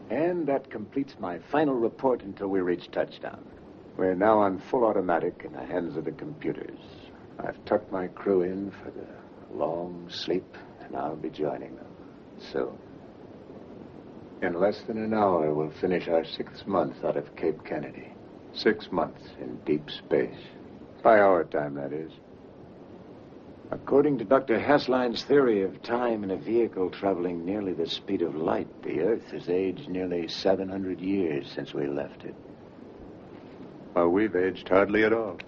And that completes my final report until we reach touchdown. We're now on full automatic in the hands of the computers. I've tucked my crew in for the long sleep, and I'll be joining them soon. In less than an hour, we'll finish our 6th month out of Cape Kennedy. 6 months in deep space. By our time, that is. According to Dr. Haslein's theory of time in a vehicle traveling nearly the speed of light, the Earth has aged nearly 700 years since we left it. Well, we've aged hardly at all.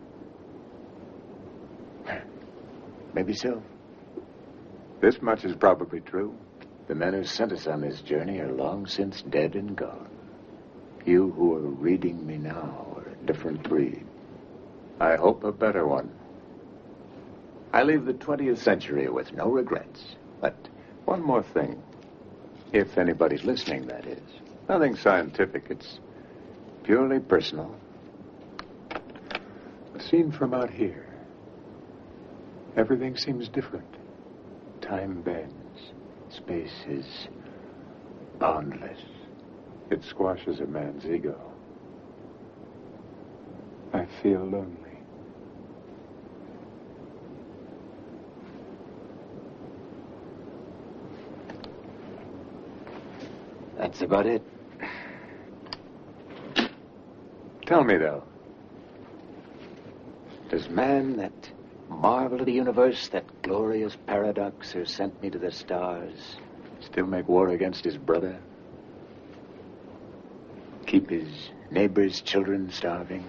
Maybe so. This much is probably true. The men who sent us on this journey are long since dead and gone. You who are reading me now are a different breed. I hope a better one. I leave the 20th century with no regrets. But one more thing. If anybody's listening, that is. Nothing scientific. It's Purely personal. seen from out here. Everything seems different. Time bends. Space is boundless. It squashes a man's ego. I feel lonely. That's about it. Tell me, though. Does man, that marvel of the universe, that glorious paradox who sent me to the stars, still make war against his brother? Keep his neighbor's children starving?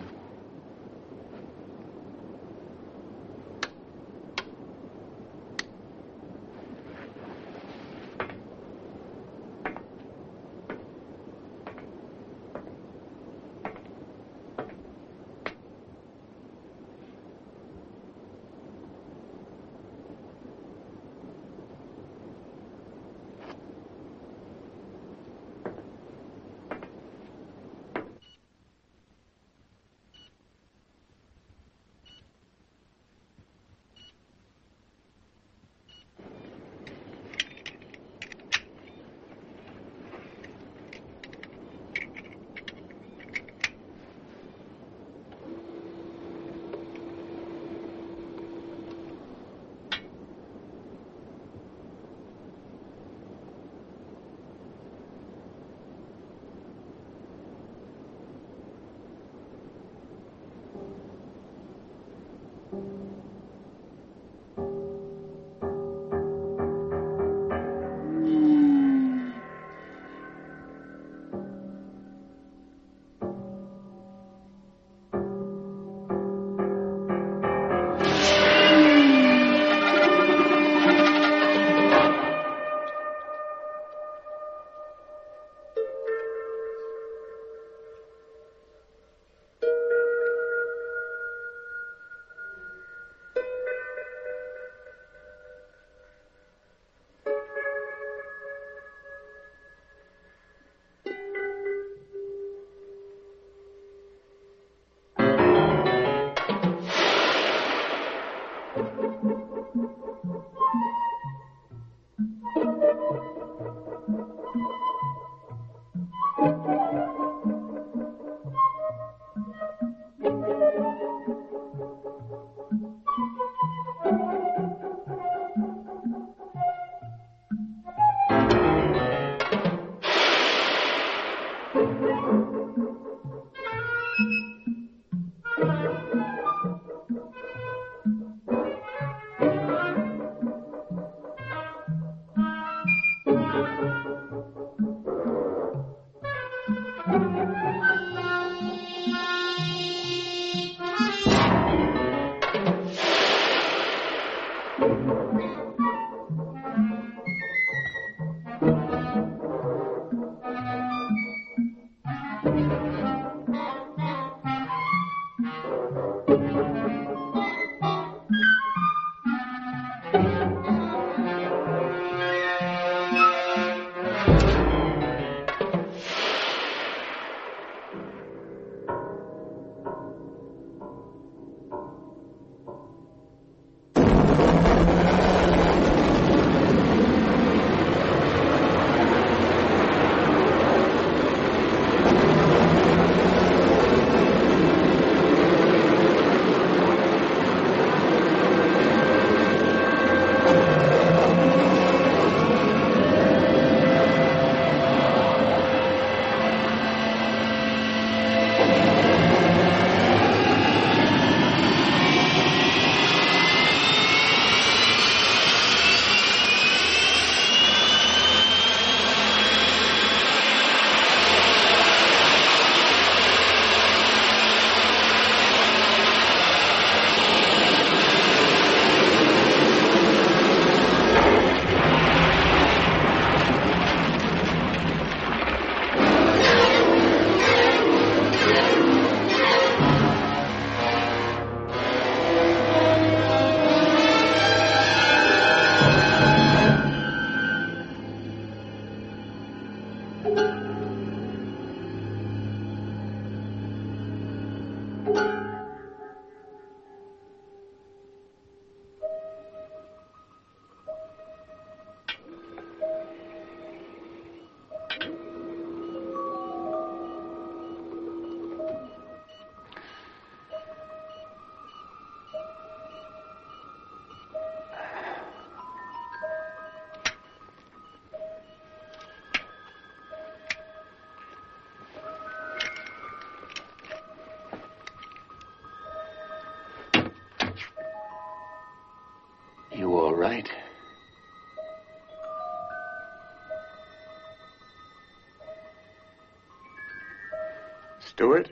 Stewart?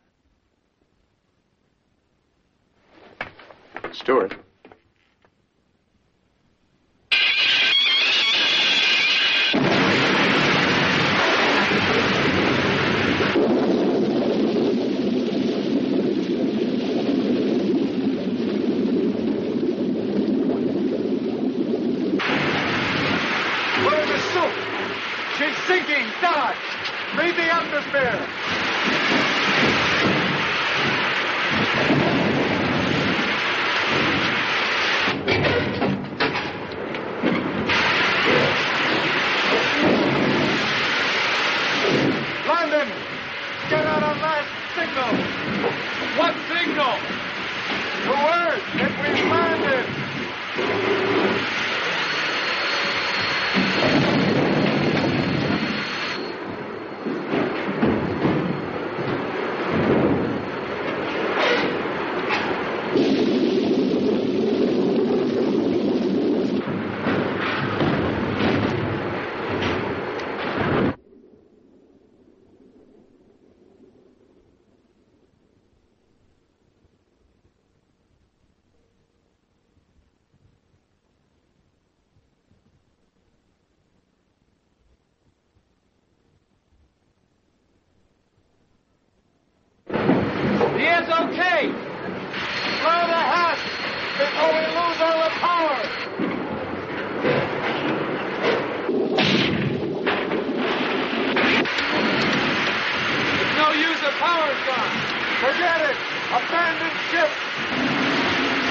Stewart? Where's the soup? She's sinking! Dodge! Read the atmosphere! Landon! Get out a last signal! What signal? The word that we've landed! He is okay! Throw the hatch before we lose all the power! It's no use, the power's gone! Forget it! Abandon ship!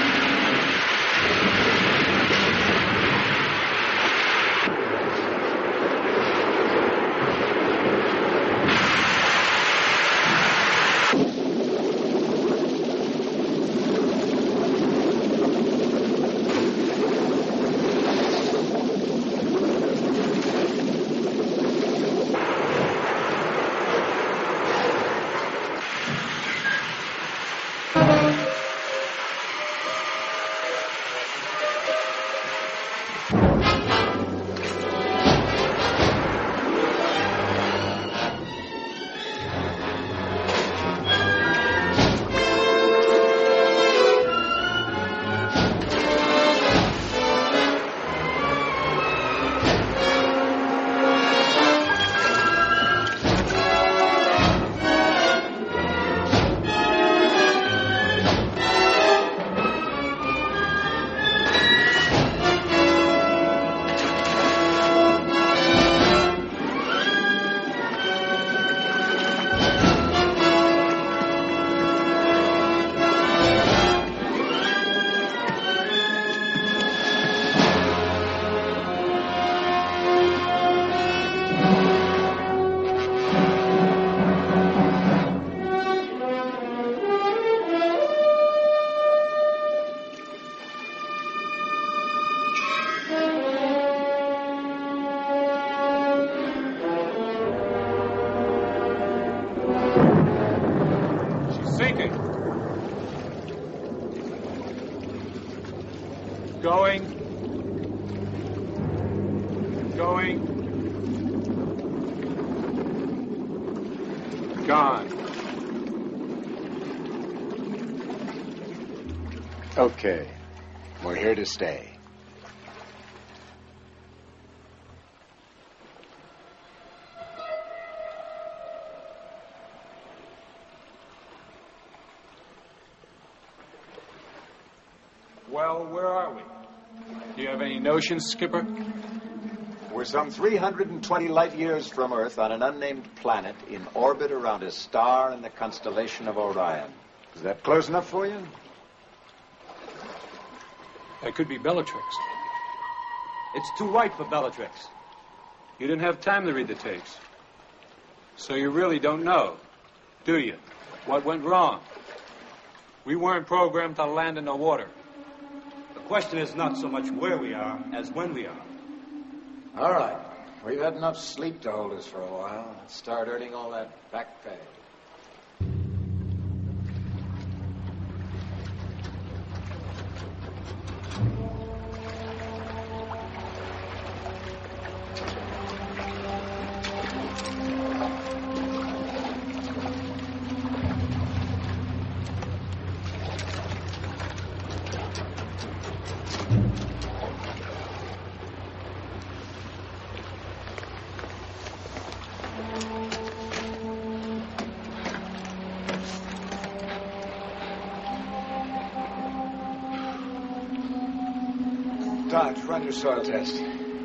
Sinking. Going. Gone. Okay. We're here to stay. Well, where are we? Do you have any notion, Skipper? We're some 320 light years from Earth on an unnamed planet in orbit around a star in the constellation of Orion. Is that close enough for you? That could be Bellatrix. It's too white for Bellatrix. You didn't have time to read the tapes. So you really don't know, do you? What went wrong? We weren't programmed to land in the water. The question is not so much where we are as when we are. All right. We've had enough sleep to hold us for a while. Let's start earning all that back pay. start. Run your soil test.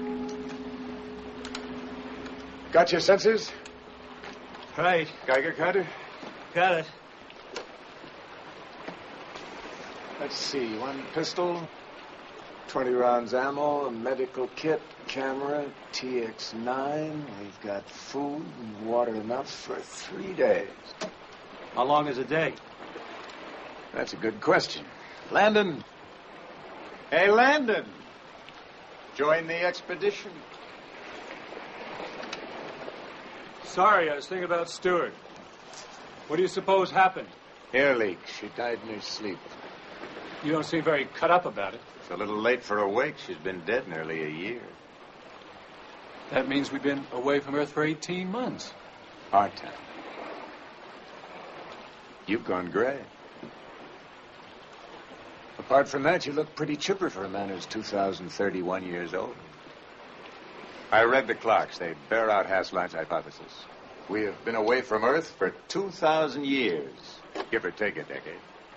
Got your sensors? Right. Geiger counter? Got it. Let's see. One pistol, 20 rounds ammo, a medical kit, camera, TX9. We've got food and water enough for 3 days. How long is a day? That's a good question. Landon. Hey, Landon. Join the expedition. Sorry, I was thinking about Stewart. What do you suppose happened? Air leak. She died in her sleep. You don't seem very cut up about it. It's a little late for a wake. She's been dead nearly a year. That means we've been away from Earth for 18 months. Hard time. You've gone gray. Apart from that, you look pretty chipper for a man who's 2,031 years old. I read the clocks. They bear out Hasselt's hypothesis. We have been away from Earth for 2,000 years. Give or take a decade.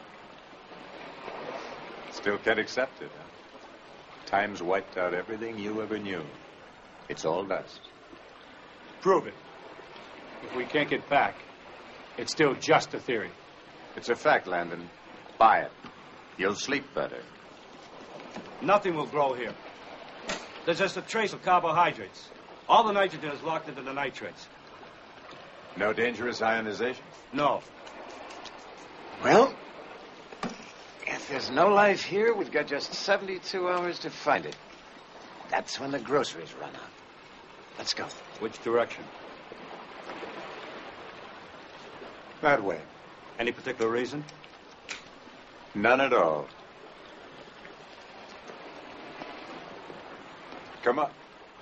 Still can't accept it, huh? Time's wiped out everything you ever knew. It's all dust. Prove it. If we can't get back, it's still just a theory. It's a fact, Landon. Buy it. You'll sleep better. Nothing will grow here. There's just a trace of carbohydrates. All the nitrogen is locked into the nitrates. No dangerous ionization? No. Well, if there's no life here, we've got just 72 hours to find it. That's when the groceries run out. Let's go. Which direction? That way. Any particular reason? None at all. Come on.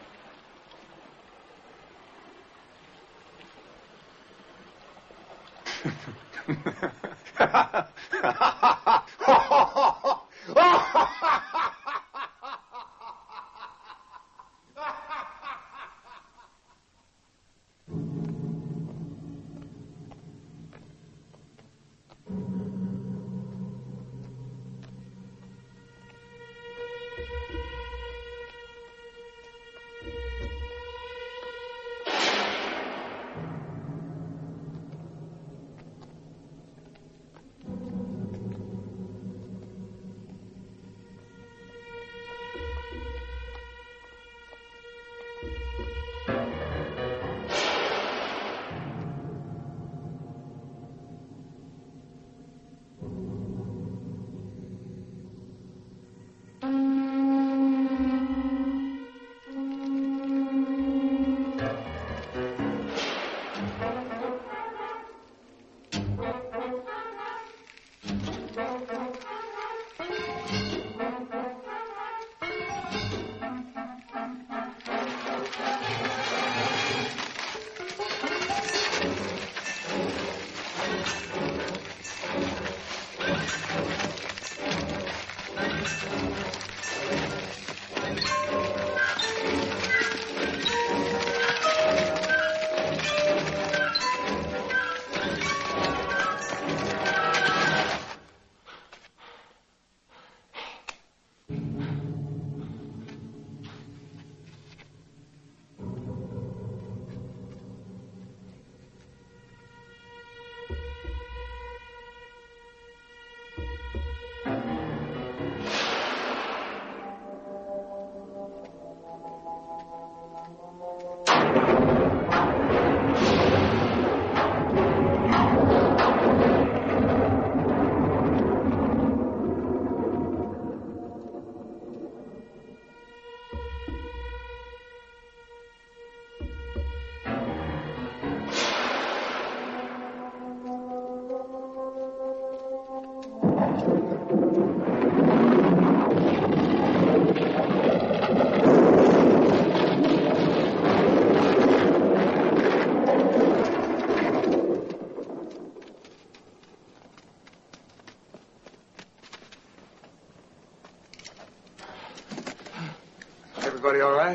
Everybody all right?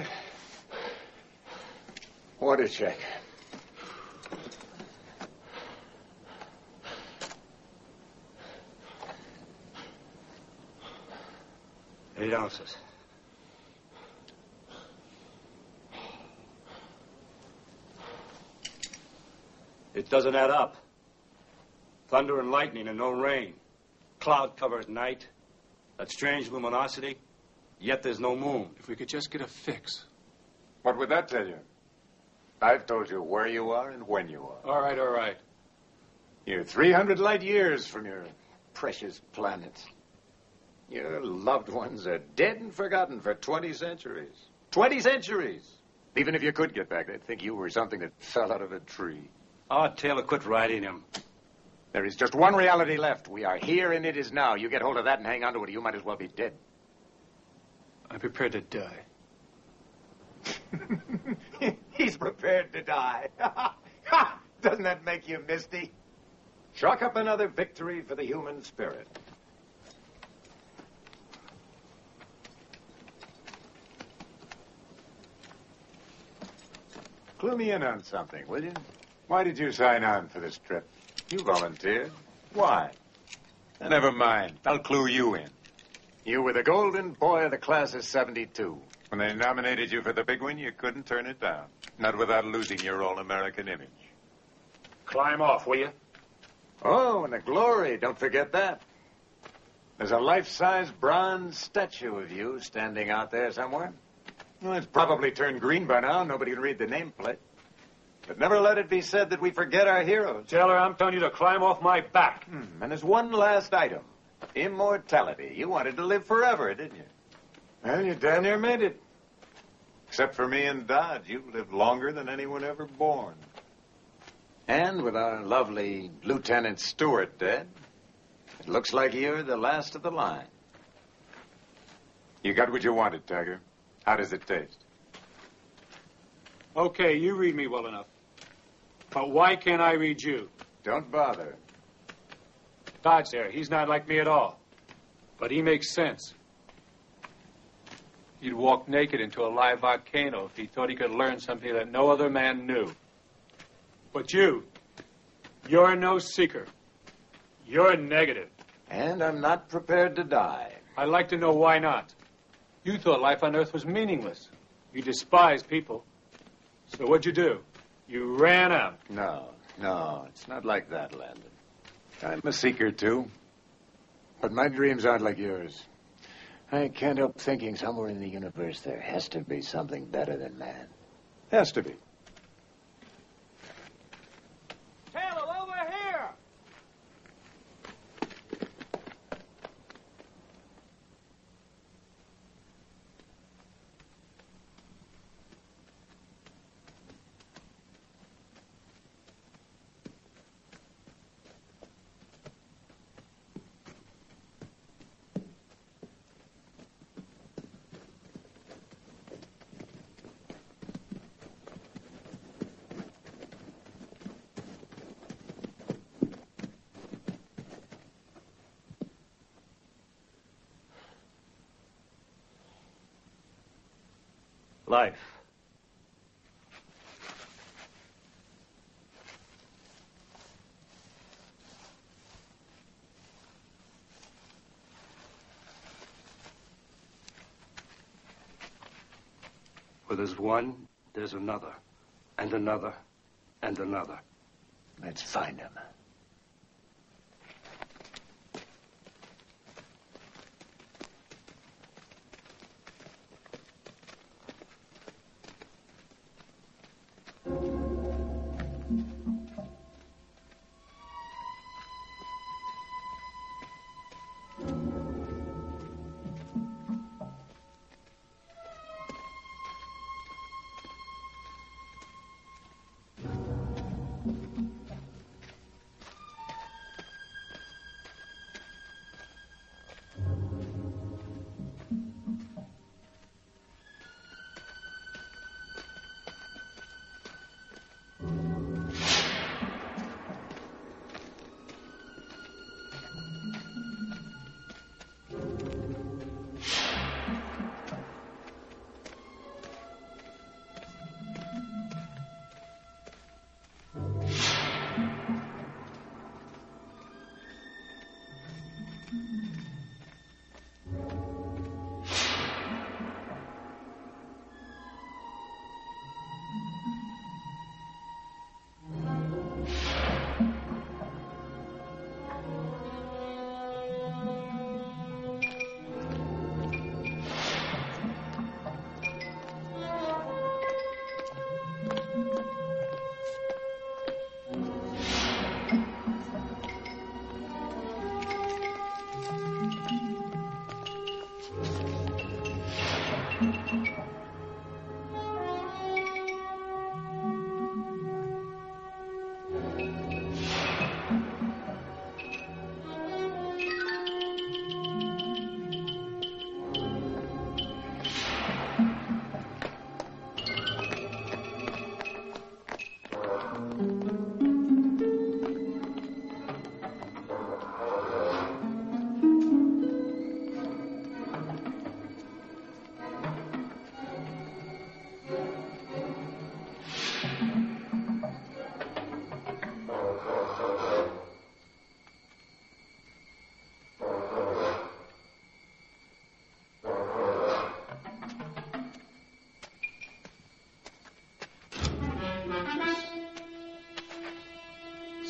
Water check. Eight ounces. It doesn't add up. Thunder and lightning and no rain. Cloud cover at night. That strange luminosity. Yet there's no moon. If we could just get a fix. What would that tell you? I've told you where you are and when you are. All right, all right. You're 300 light years from your precious planet. Your loved ones are dead and forgotten for 20 centuries. 20 centuries! Even if you could get back, they'd think you were something that fell out of a tree. Oh, Taylor, quit riding him. There is just one reality left. We are here and it is now. You get hold of that and hang on to it, or you might as well be dead. I'm prepared to die. He's prepared to die. Doesn't that make you misty? Chalk up another victory for the human spirit. Clue me in on something, will you? Why did you sign on for this trip? You volunteered. Why? Never mind. I'll clue you in. You were the golden boy of the class of 72. When they nominated you for the big one, you couldn't turn it down. Not without losing your all-American image. Climb off, will you? Oh, and the glory. Don't forget that. There's a life-size bronze statue of you standing out there somewhere. Well, it's probably turned green by now. Nobody can read the nameplate. But never let it be said that we forget our heroes. Taylor, I'm telling you to climb off my back. And there's one last item. Immortality. You wanted to live forever, didn't you? Well, you damn near made it. Except for me and Dodge, you lived longer than anyone ever born. And with our lovely Lieutenant Stewart dead, it looks like you're the last of the line. You got what you wanted, Tiger. How does it taste? Okay, you read me well enough. But why can't I read you? Don't bother. Dodge there, he's not like me at all. But he makes sense. He'd walk naked into a live volcano if he thought he could learn something that no other man knew. But you're no seeker. You're negative. And I'm not prepared to die. I'd like to know why not. You thought life on Earth was meaningless. You despised people. So what'd you do? You ran out. No, it's not like that, Landon. I'm a seeker, too. But my dreams aren't like yours. I can't help thinking somewhere in the universe there has to be something better than man. Has to be. Taylor, over here! Life. Where there's one, there's another, and another, and another. Let's find him.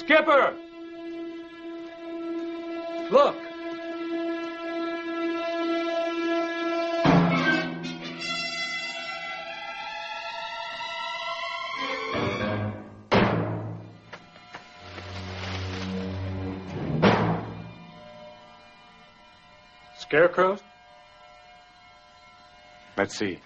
Skipper! Look! Scarecrows? Let's see.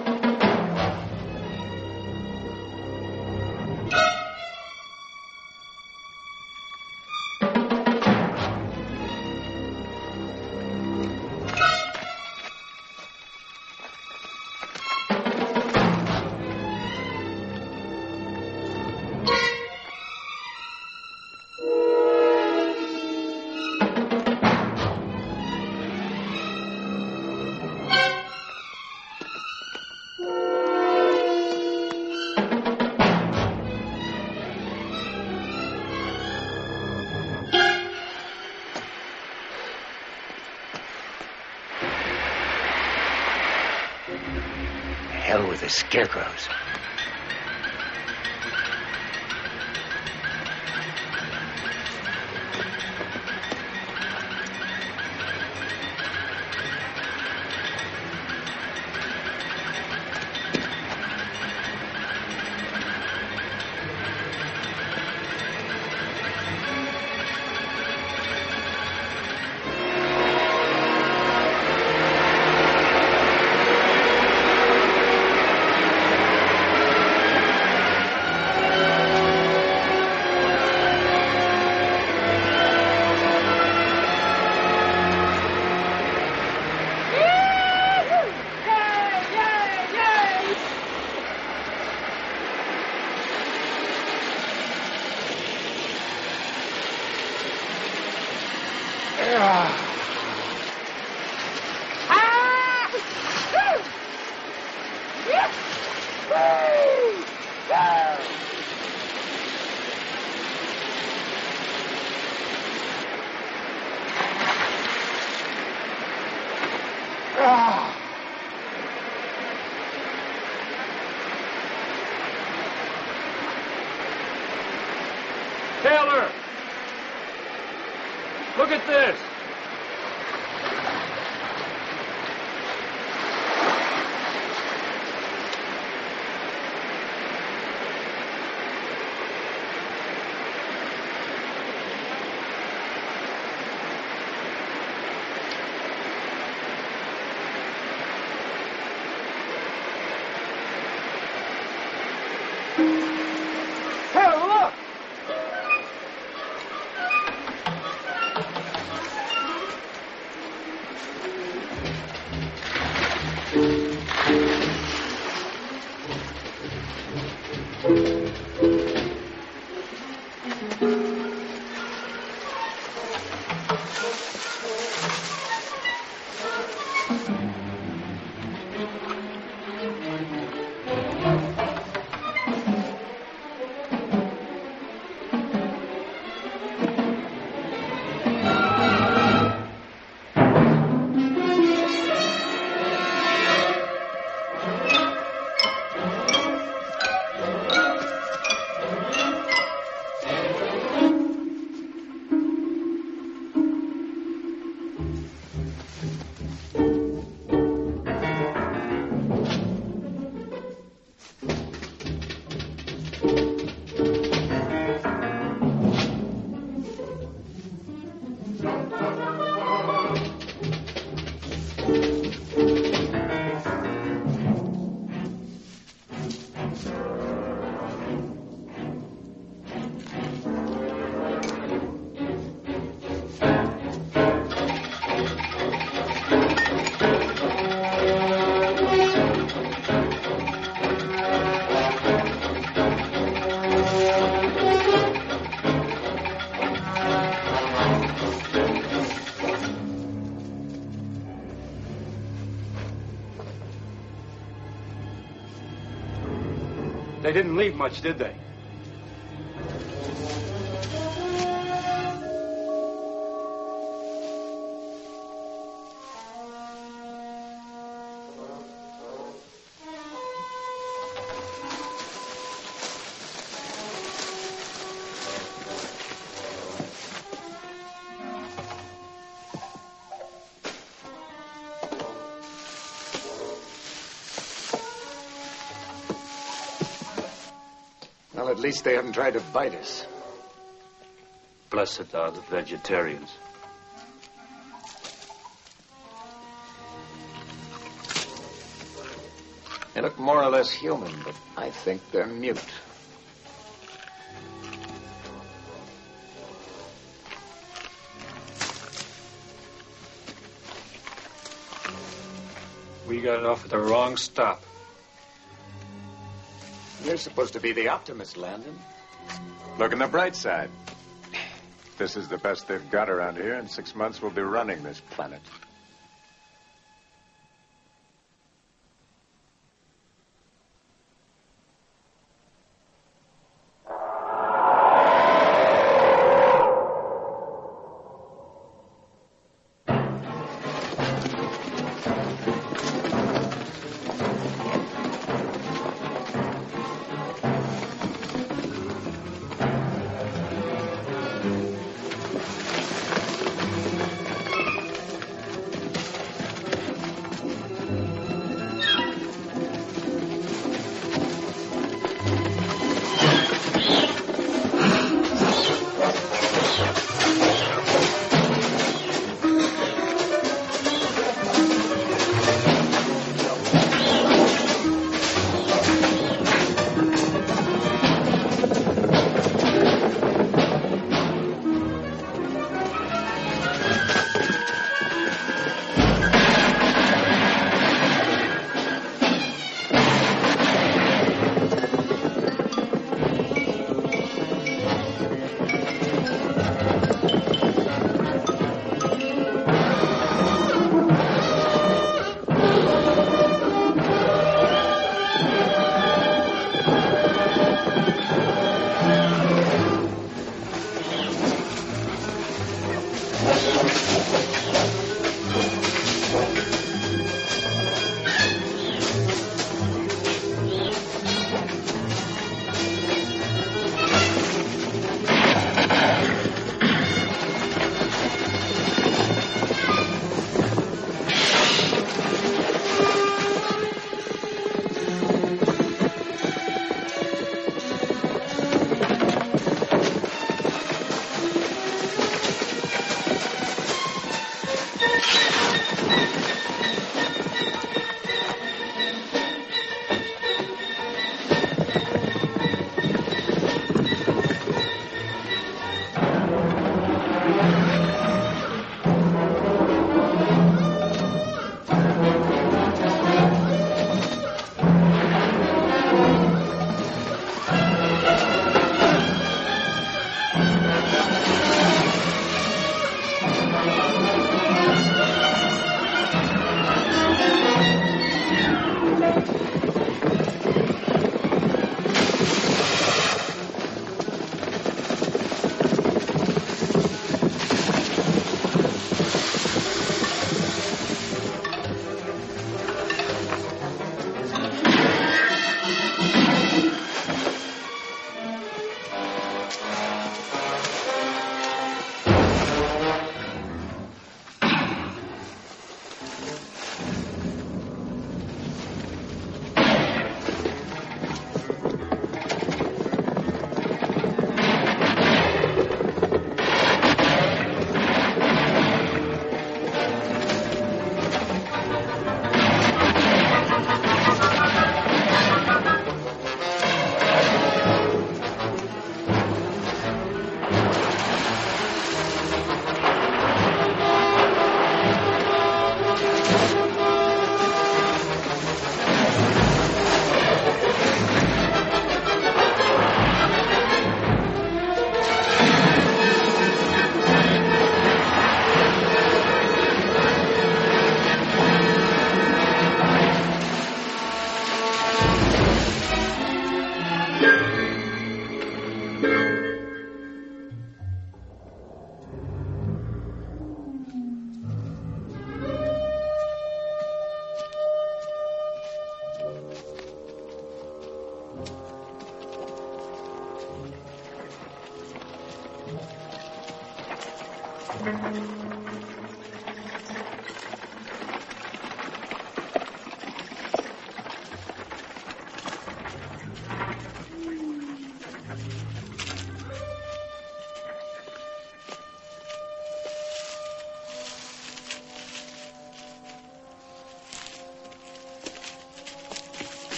Hell with the scarecrows. Taylor! Look at this! Taylor, look! They didn't leave much, did they? Well, at least they haven't tried to bite us. Blessed are the vegetarians. They look more or less human, but I think they're mute. We got off at the wrong stop. You're supposed to be the optimist, Landon. Look on the bright side. This is the best they've got around here. In 6 months, we'll be running this planet.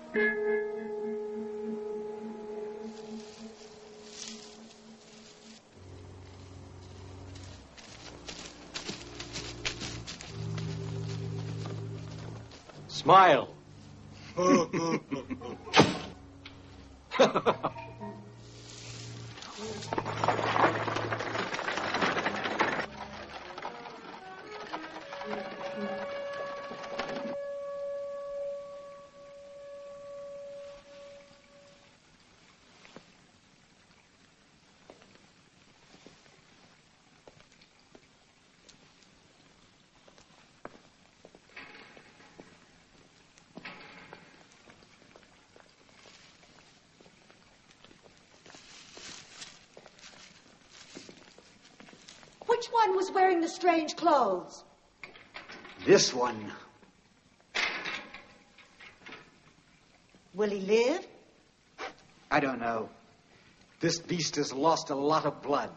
Smile. Which one was wearing the strange clothes? This one. Will he live? I don't know. This beast has lost a lot of blood.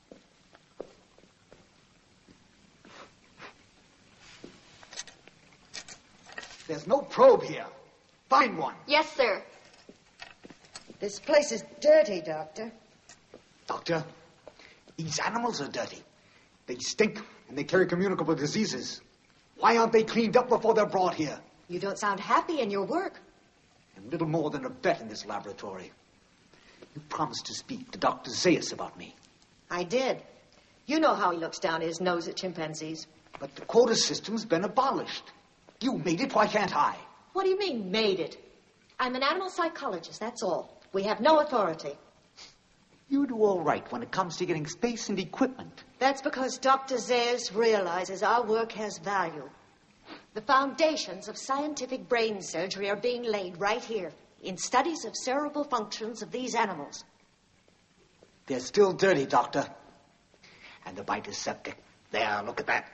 There's no probe here. Find one. Yes, sir. This place is dirty, Doctor. Doctor, these animals are dirty. They stink and they carry communicable diseases. Why aren't they cleaned up before they're brought here? You don't sound happy in your work. I'm little more than a vet in this laboratory. You promised to speak to Dr. Zaius about me. I did. You know how he looks down his nose at chimpanzees. But the quota system's been abolished. You made it, why can't I? What do you mean, made it? I'm an animal psychologist, that's all. We have no authority. You do all right when it comes to getting space and equipment. That's because Dr. Zaius realizes our work has value. The foundations of scientific brain surgery are being laid right here in studies of cerebral functions of these animals. They're still dirty, Doctor. And the bite is septic. There, look at that.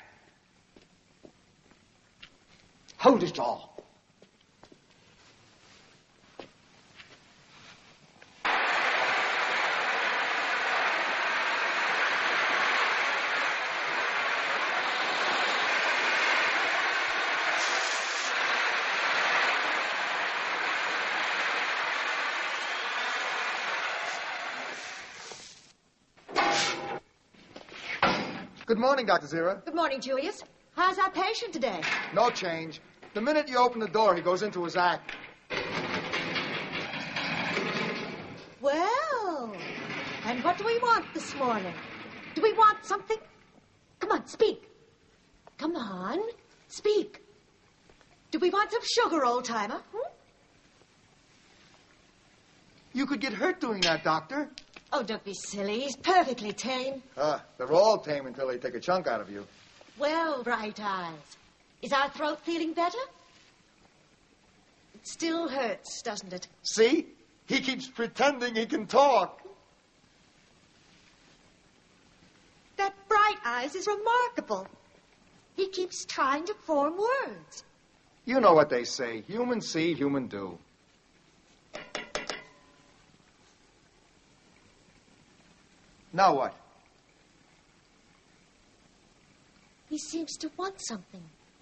Hold his jaw. Good morning, Dr. Zira. Good morning, Julius. How's our patient today? No change. The minute you open the door, he goes into his act. Well, and what do we want this morning? Do we want something? Come on, speak. Come on, speak. Do we want some sugar, old-timer? You could get hurt doing that, Doctor. Oh, don't be silly. He's perfectly tame. They're all tame until they take a chunk out of you. Well, Bright Eyes, is our throat feeling better? It still hurts, doesn't it? See? He keeps pretending he can talk. That Bright Eyes is remarkable. He keeps trying to form words. You know what they say. Human see, human do. Now what? He seems to want something.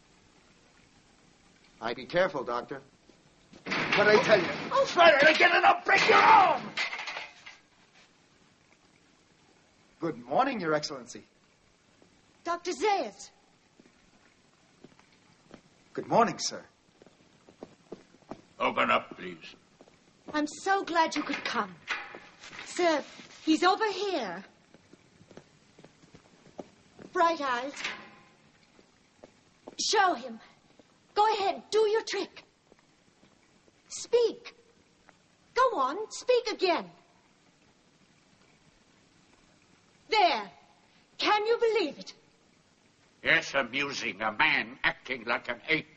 Be careful, Doctor. What I tell you? Oh, try to get it up, break your arm! Good morning, Your Excellency. Dr. Zaius. Good morning, sir. Open up, please. I'm so glad you could come. Sir, he's over here. Bright Eyes. Show him. Go ahead, do your trick. Speak. Go on, speak again. There. Can you believe it? Yes, amusing. A man acting like an ape.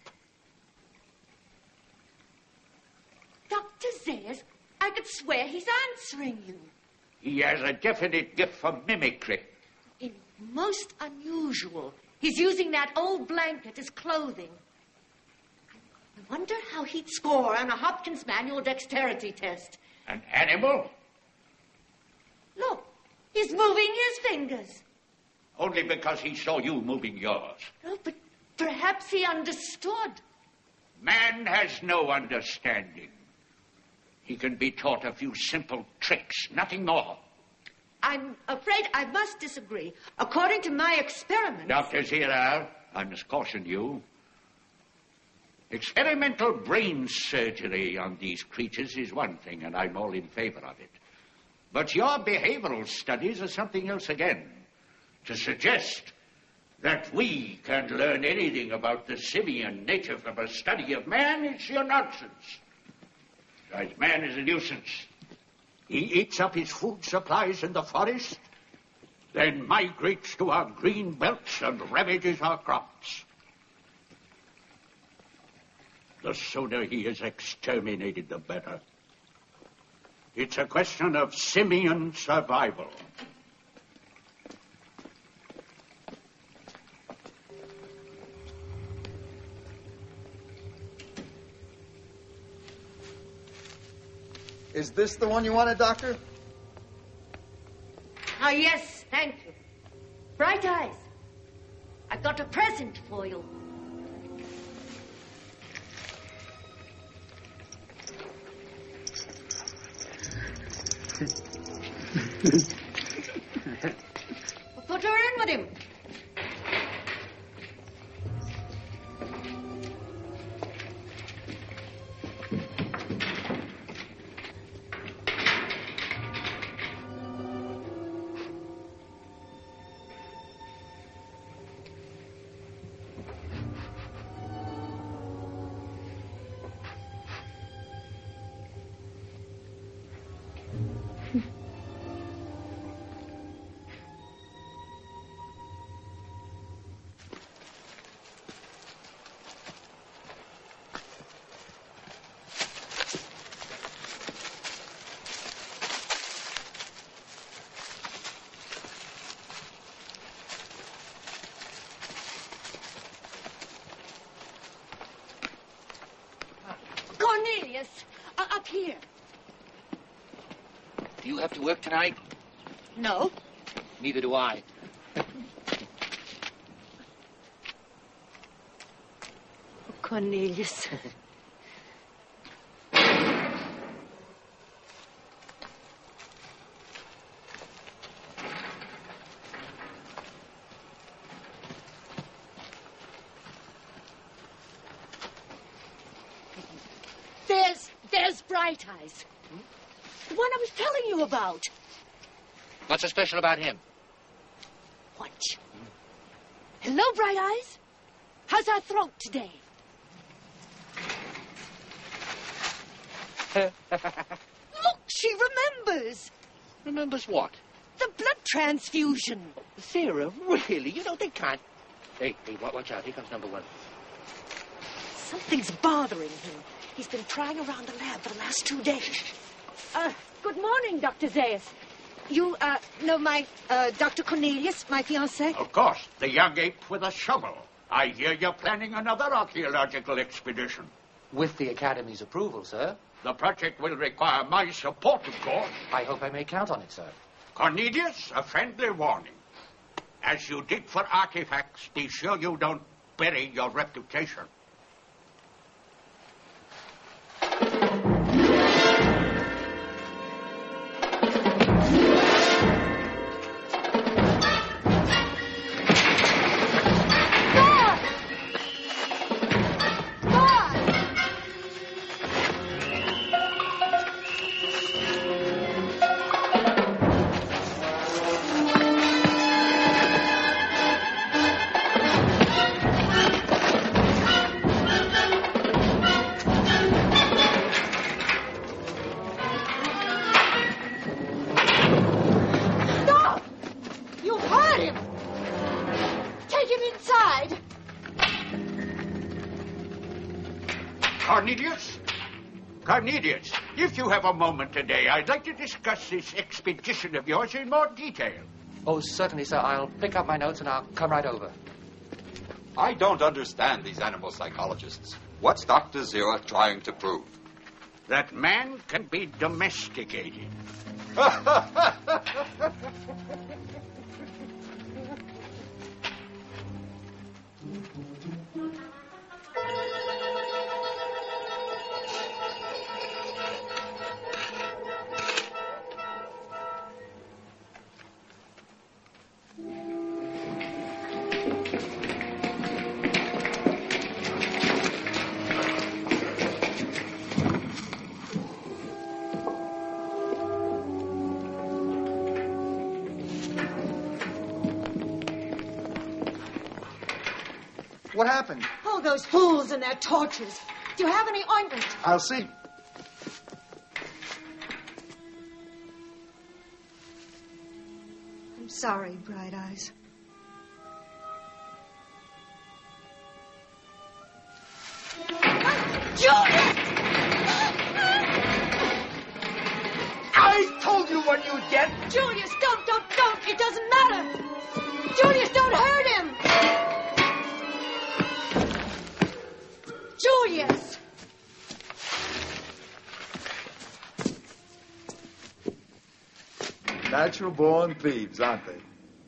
Dr. Zaius, I could swear he's answering you. He has a definite gift for mimicry. In most unusual. He's using that old blanket as clothing. I wonder how he'd score on a Hopkins manual dexterity test. An animal? Look, he's moving his fingers. Only because he saw you moving yours. Oh, but perhaps he understood. Man has no understanding. He can be taught a few simple tricks, nothing more. I'm afraid I must disagree. According to my experiments... Dr. Zira, I must caution you. Experimental brain surgery on these creatures is one thing, and I'm all in favor of it. But your behavioral studies are something else again. To suggest that we can learn anything about the simian nature from a study of man is sheer nonsense. Besides, man is a nuisance. He eats up his food supplies in the forest, then migrates to our green belts and ravages our crops. The sooner he is exterminated, the better. It's a question of simian survival. Is this the one you wanted, Doctor? Ah, yes, thank you. Bright Eyes, I've got a present for you. Put her in with him. Cornelius, up here. Do you have to work tonight? No. Neither do I. Cornelius. There's Bright Eyes. The one I was telling you about. What's so special about him? Watch. Hello, Bright Eyes. How's our throat today? Look, she remembers. Remembers what? The blood transfusion. Sarah, really? You know they can't. Hey, watch out. Here comes number one. Something's bothering him. He's been prying around the lab for the last 2 days. Good morning, Dr. Zayas. You, know my, Dr. Cornelius, my fiancé? Of course, the young ape with a shovel. I hear you're planning another archaeological expedition. With the Academy's approval, sir. The project will require my support, of course. I hope I may count on it, sir. Cornelius, a friendly warning. As you dig for artifacts, be sure you don't bury your reputation. Cornelius, if you have a moment today, I'd like to discuss this expedition of yours in more detail. Oh, certainly, sir. I'll pick up my notes and I'll come right over. I don't understand these animal psychologists. What's Dr. Zira trying to prove? That man can be domesticated. What happened? Oh, those fools and their tortures. Do you have any ointment? I'll see. I'm sorry, Bright Eyes. Julius! I told you what you'd get. Julius, don't. It doesn't matter. Julius, don't hurt him. Julius! Natural-born thieves, aren't they?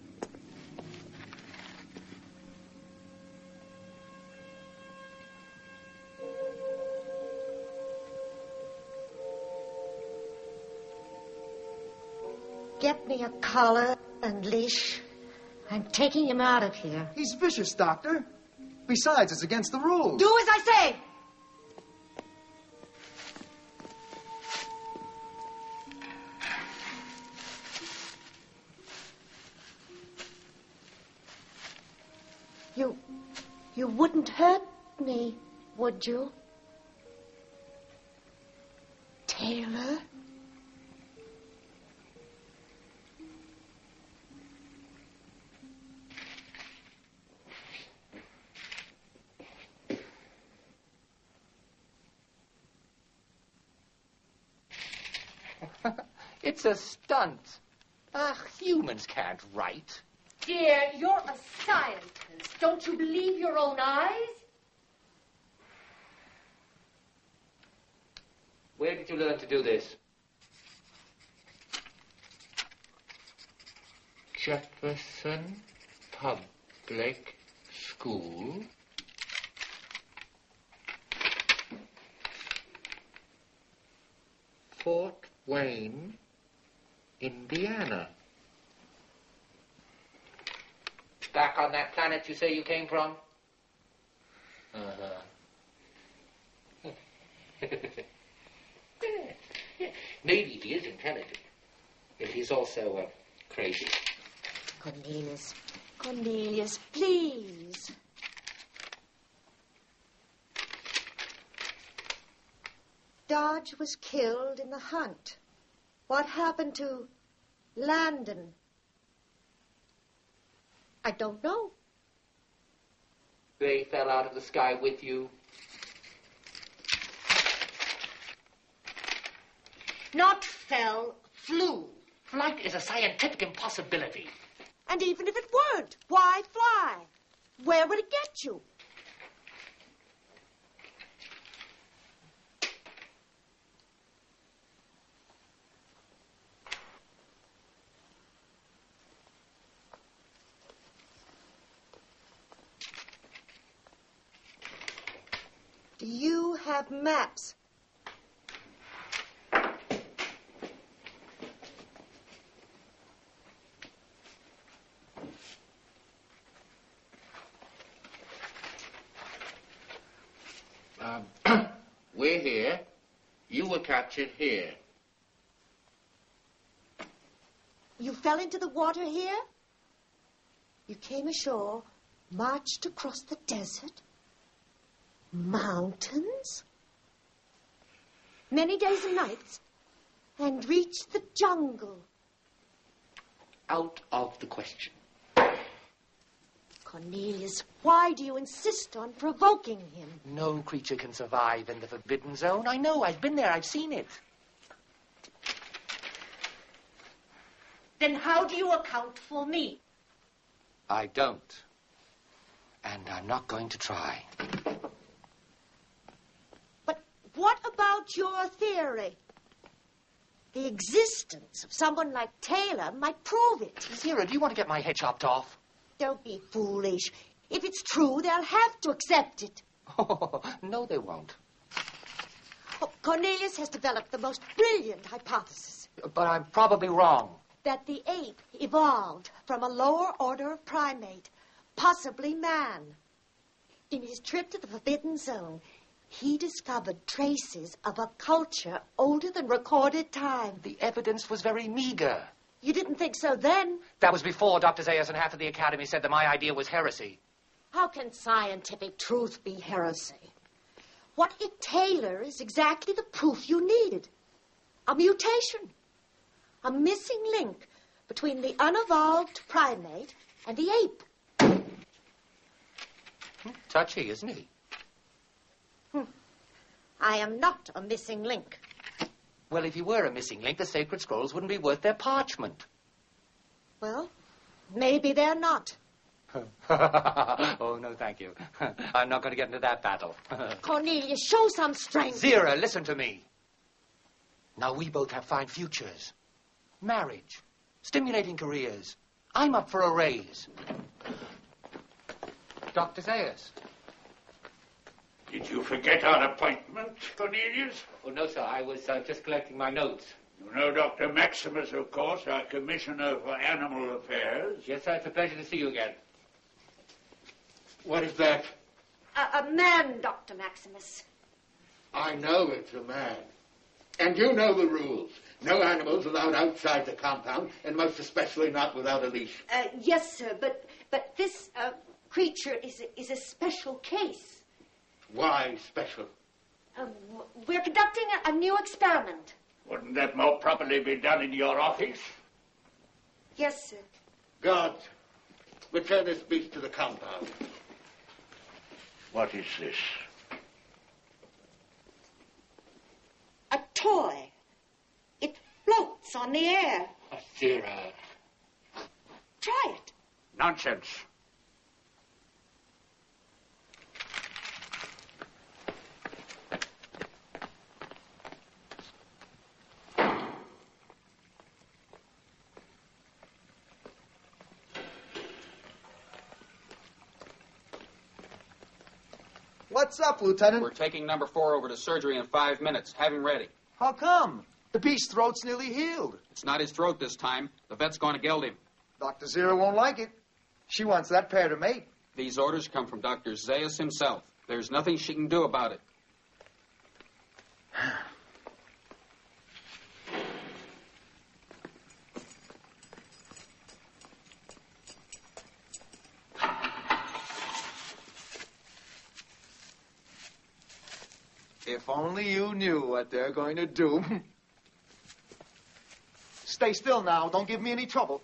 Get me a collar and leash. I'm taking him out of here. He's vicious, Doctor. Besides, it's against the rules. Do as I say! You wouldn't hurt me, would you? Taylor? It's a stunt. Humans can't write. Dear, you're a scientist. Don't you believe your own eyes? Where did you learn to do this? Jefferson Public School. Fort Wayne, Indiana. Back on that planet you say you came from? Maybe he is intelligent, but he's also crazy. Cornelius, please. Dodge was killed in the hunt. What happened to Landon? I don't know. They fell out of the sky with you? Not fell, flew. Flight is a scientific impossibility. And even if it weren't, why fly? Where would it get you? Do you have maps? We're here. You were captured here. You fell into the water here? You came ashore, marched across the desert? Mountains? Many days and nights, and reached the jungle. Out of the question. Cornelius, why do you insist on provoking him? No creature can survive in the Forbidden Zone. I know. I've been there. I've seen it. Then how do you account for me? I don't. And I'm not going to try. But what about your theory? The existence of someone like Taylor might prove it. Zira, do you want to get my head chopped off? Don't be foolish. If it's true, they'll have to accept it. Oh, no, they won't. Oh, Cornelius has developed the most brilliant hypothesis. But I'm probably wrong. That the ape evolved from a lower order of primate, possibly man. In his trip to the Forbidden Zone, he discovered traces of a culture older than recorded time. The evidence was very meager. You didn't think so then? That was before Dr. Zayas and half of the Academy said that my idea was heresy. How can scientific truth be heresy? What it Taylor is exactly the proof you needed. A mutation. A missing link between the unevolved primate and the ape. Touchy, isn't he? I am not a missing link. Well, if you were a missing link, the sacred scrolls wouldn't be worth their parchment. Well, maybe they're not. Oh, no, thank you. I'm not going to get into that battle. Cornelius, show some strength. Zira, listen to me. Now, we both have fine futures. Marriage. Stimulating careers. I'm up for a raise. Dr. Zaius. Did you forget our appointment, Cornelius? Oh, no, sir. I was just collecting my notes. You know Dr. Maximus, of course, our Commissioner for Animal Affairs. Yes, sir. It's a pleasure to see you again. What is that? A man, Dr. Maximus. I know it's a man. And you know the rules. No animals allowed outside the compound, and most especially not without a leash. Yes, sir, but this creature is a special case. Why special? We're conducting a new experiment. Wouldn't that more properly be done in your office? Yes, sir. Guards, return this beast to the compound. What is this? A toy. It floats on the air. Zira. Try it. Nonsense. What's up, Lieutenant? We're taking number 4 over to surgery in 5 minutes. Have him ready. How come? The beast's throat's nearly healed. It's not his throat this time. The vet's going to gild him. Dr. Zira won't like it. She wants that pair to mate. These orders come from Dr. Zaius himself. There's nothing she can do about it. If only you knew what they're going to do. Stay still now. Don't give me any trouble.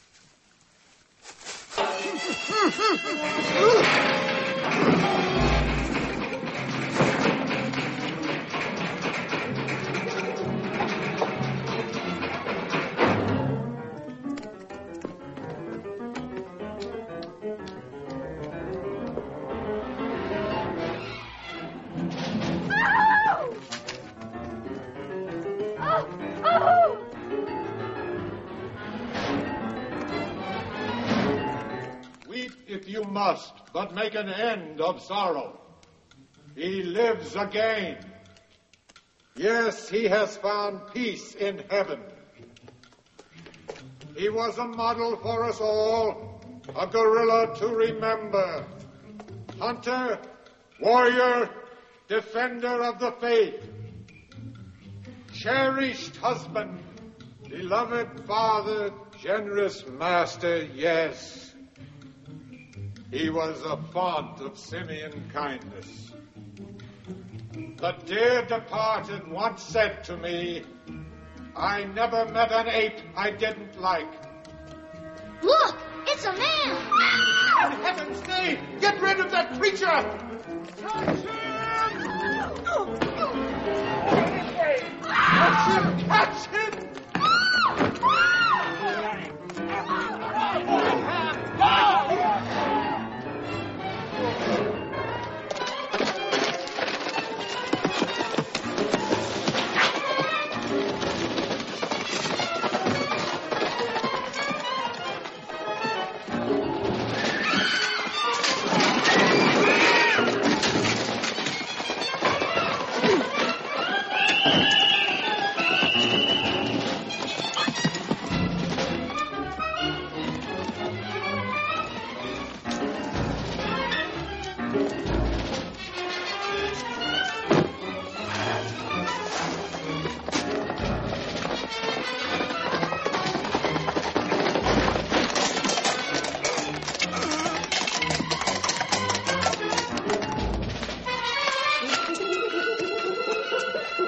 If you must, but make an end of sorrow. He lives again. Yes, he has found peace in heaven. He was a model for us all, a gorilla to remember. Hunter, warrior, defender of the faith. Cherished husband, beloved father, generous master, yes. He was a font of simian kindness. The dear departed once said to me, I never met an ape I didn't like. Look, it's a man! For heaven's sake, get rid of that creature! Catch him! Catch him!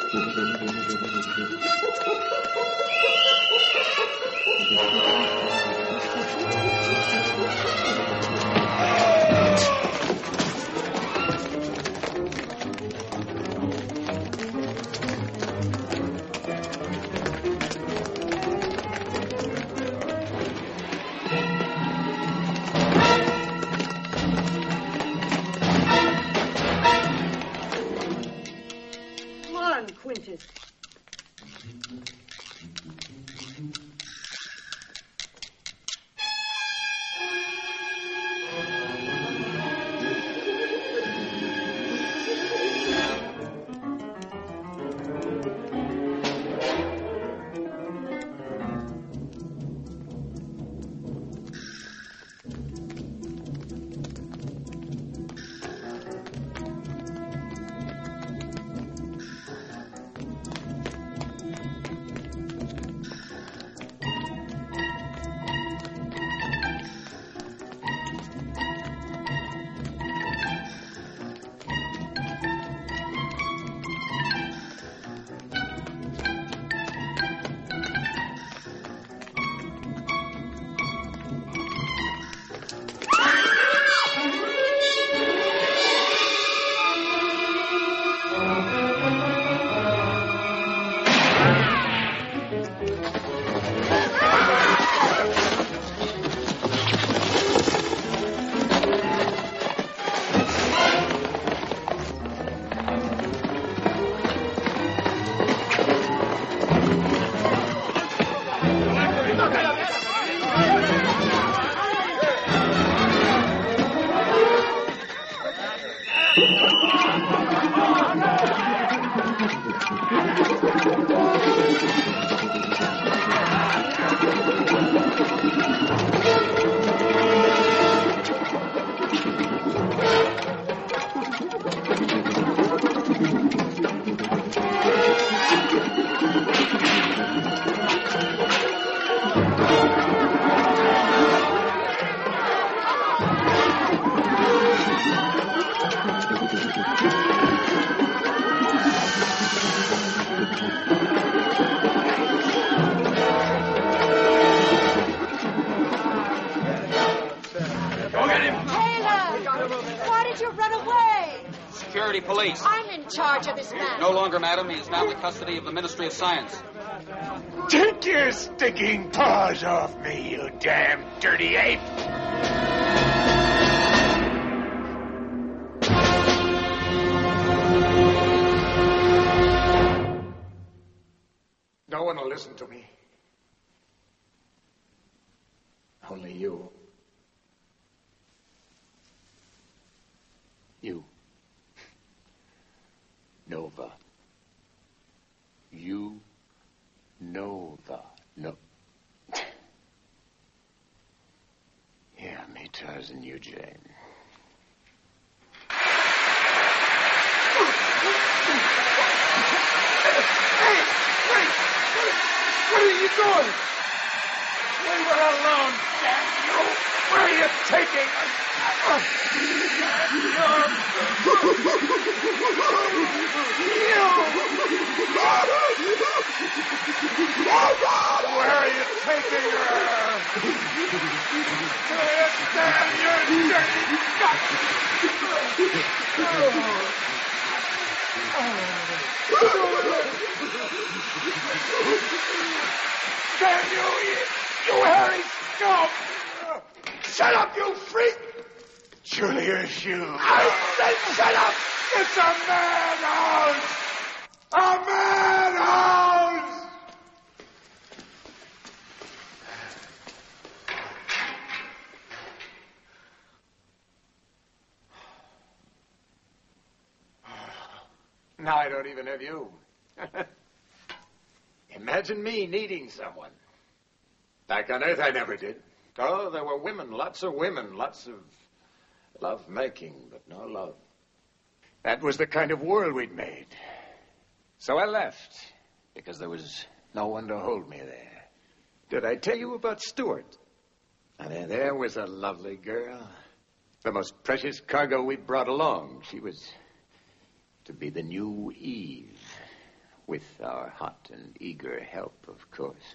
Come on, Quintus. Security police. I'm in charge of this man. No longer, madam. He is now in the custody of the Ministry of Science. Take your stinking paws off me, you damn dirty ape! No one will listen to me. Only you. You. Nova. You. Nova. No. Yeah, me Tarzan, you Jane. What are you doing? We were alone, damn you! Where are you taking us? Where are you taking her? Damn your dirty guts! Damn you, you hairy scum! Shut up, you freak! Julius, you... I said shut up! It's a madhouse! A madhouse! Now I don't even have you. Imagine me needing someone. Back on Earth, I never did. Oh, there were women, lots of love-making, but no love. That was the kind of world we'd made. So I left, because there was no one to hold me there. Did I tell you about Stuart? And there was a lovely girl. The most precious cargo we brought along. She was to be the new Eve. With our hot and eager help, of course.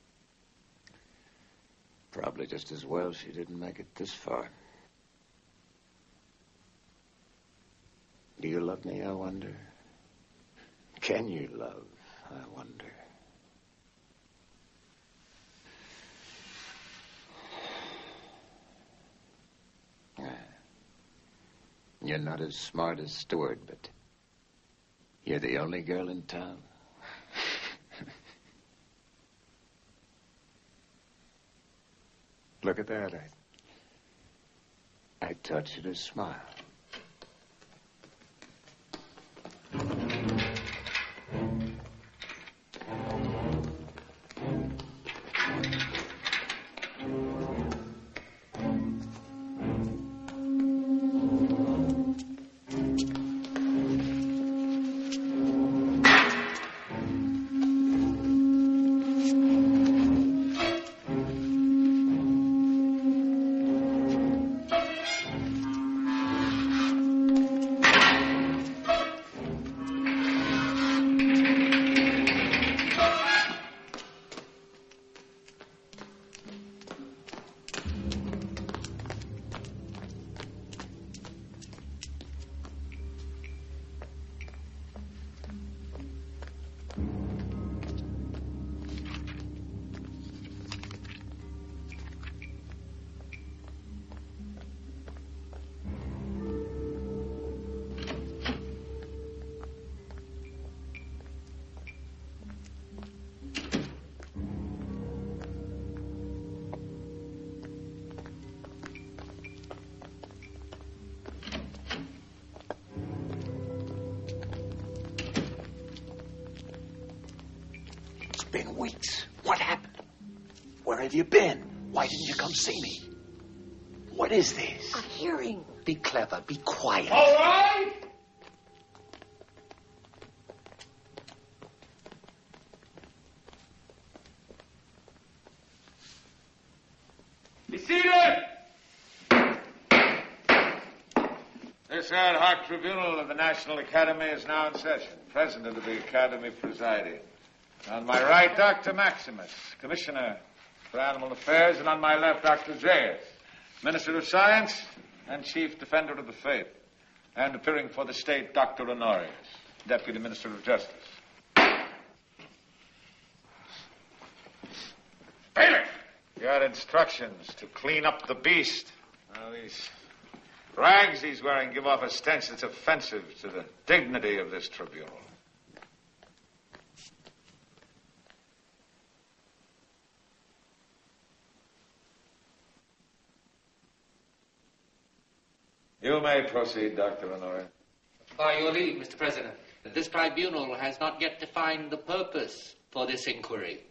Probably just as well she didn't make it this far. Do you love me, I wonder? Can you love, I wonder? You're not as smart as Stewart, but you're the only girl in town. Look at that. I taught you to smile. Been weeks. What happened? Where have you been? Why didn't you come see me? What is this? A hearing. Be clever. Be quiet. All right. Be seated. This ad hoc tribunal of the National Academy is now in session. President of the Academy presiding. On my right, Dr. Maximus, Commissioner for Animal Affairs, and on my left, Dr. Zayas, Minister of Science and Chief Defender of the Faith, and appearing for the state, Dr. Honorius, Deputy Minister of Justice. Bailiff! You had instructions to clean up the beast. Now, these rags he's wearing give off a stench that's offensive to the dignity of this tribunal. You may proceed, Dr. Honorius. By your leave, Mr. President. This tribunal has not yet defined the purpose for this inquiry.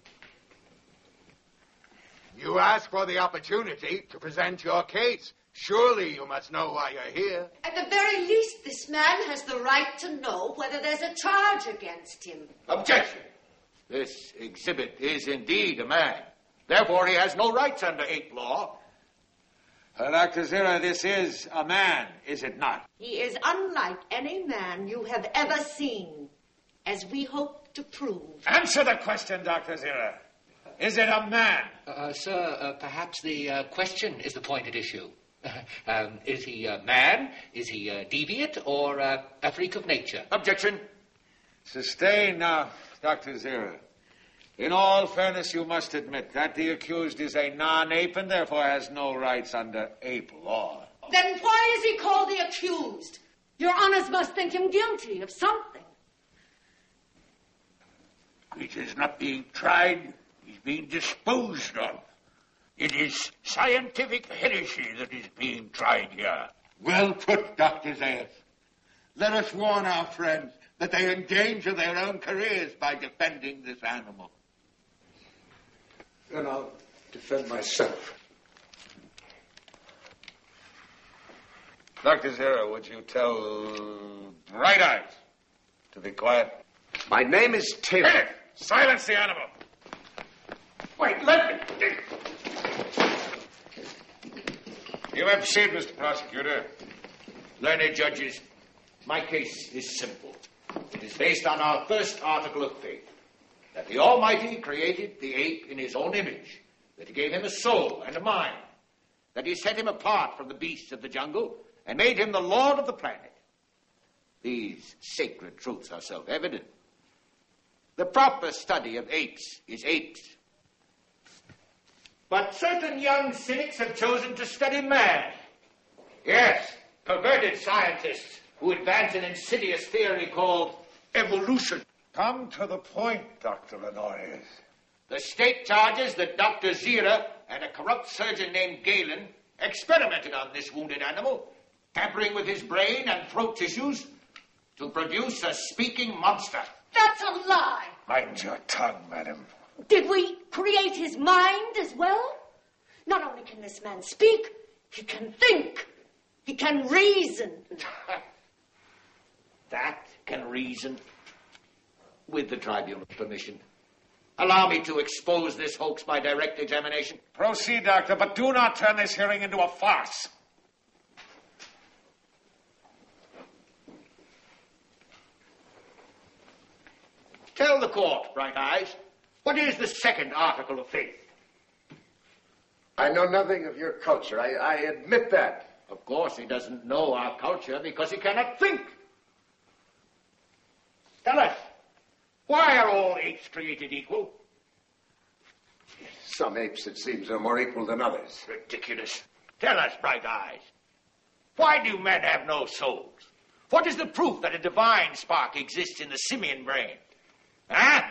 You ask for the opportunity to present your case. Surely you must know why you're here. At the very least, this man has the right to know whether there's a charge against him. Objection. This exhibit is indeed a man. Therefore, he has no rights under ape law. Dr. Zira, this is a man, is it not? He is unlike any man you have ever seen, as we hope to prove. Answer the question, Dr. Zira. Is it a man? Sir, perhaps the question is the point at issue. Is he a man? Is he a deviant or a freak of nature? Objection. Sustain now, Dr. Zira. In all fairness, you must admit that the accused is a non-ape and therefore has no rights under ape law. Then why is he called the accused? Your honors must think him guilty of something. It is not being tried. He's being disposed of. It is scientific heresy that is being tried here. Well put, Dr. Zayas. Let us warn our friends that they endanger their own careers by defending this animal. Then I'll defend myself. Dr. Zira, would you tell Bright Eyes to be quiet? My name is Taylor. Hey, silence the animal. Wait, let me. You may proceed, Mr. Prosecutor. Learned judges, my case is simple. It is based on our first article of faith, that the Almighty created the ape in his own image, that he gave him a soul and a mind, that he set him apart from the beasts of the jungle and made him the lord of the planet. These sacred truths are self-evident. The proper study of apes is apes. But certain young cynics have chosen to study man. Yes, perverted scientists who advance an insidious theory called evolution. Come to the point, Dr. Honorius. The state charges that Dr. Zira and a corrupt surgeon named Galen experimented on this wounded animal, tampering with his brain and throat tissues to produce a speaking monster. That's a lie. Mind your tongue, madam. Did we create his mind as well? Not only can this man speak, he can think. He can reason. That can reason. With the tribunal's permission, allow me to expose this hoax by direct examination. Proceed, Doctor, but do not turn this hearing into a farce. Tell the court, Bright Eyes, what is the second article of faith? I know nothing of your culture. I admit that. Of course he doesn't know our culture because he cannot think. Tell us, why are all apes created equal? Some apes, it seems, are more equal than others. Ridiculous. Tell us, Bright Eyes, why do men have no souls? What is the proof that a divine spark exists in the simian brain? Huh?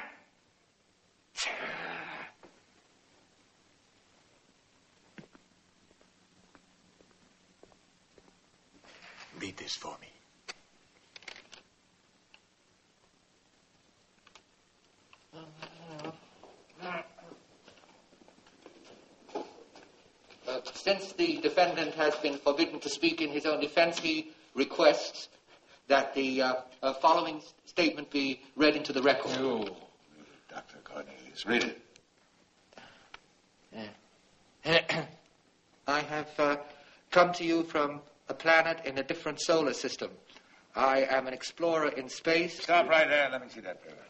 Read this for me. Since the defendant has been forbidden to speak in his own defense, he requests that the following statement be read into the record. You, Dr. Cornelius, read it. I have come to you from a planet in a different solar system. I am an explorer in space. Stop right there. Let me see that paper.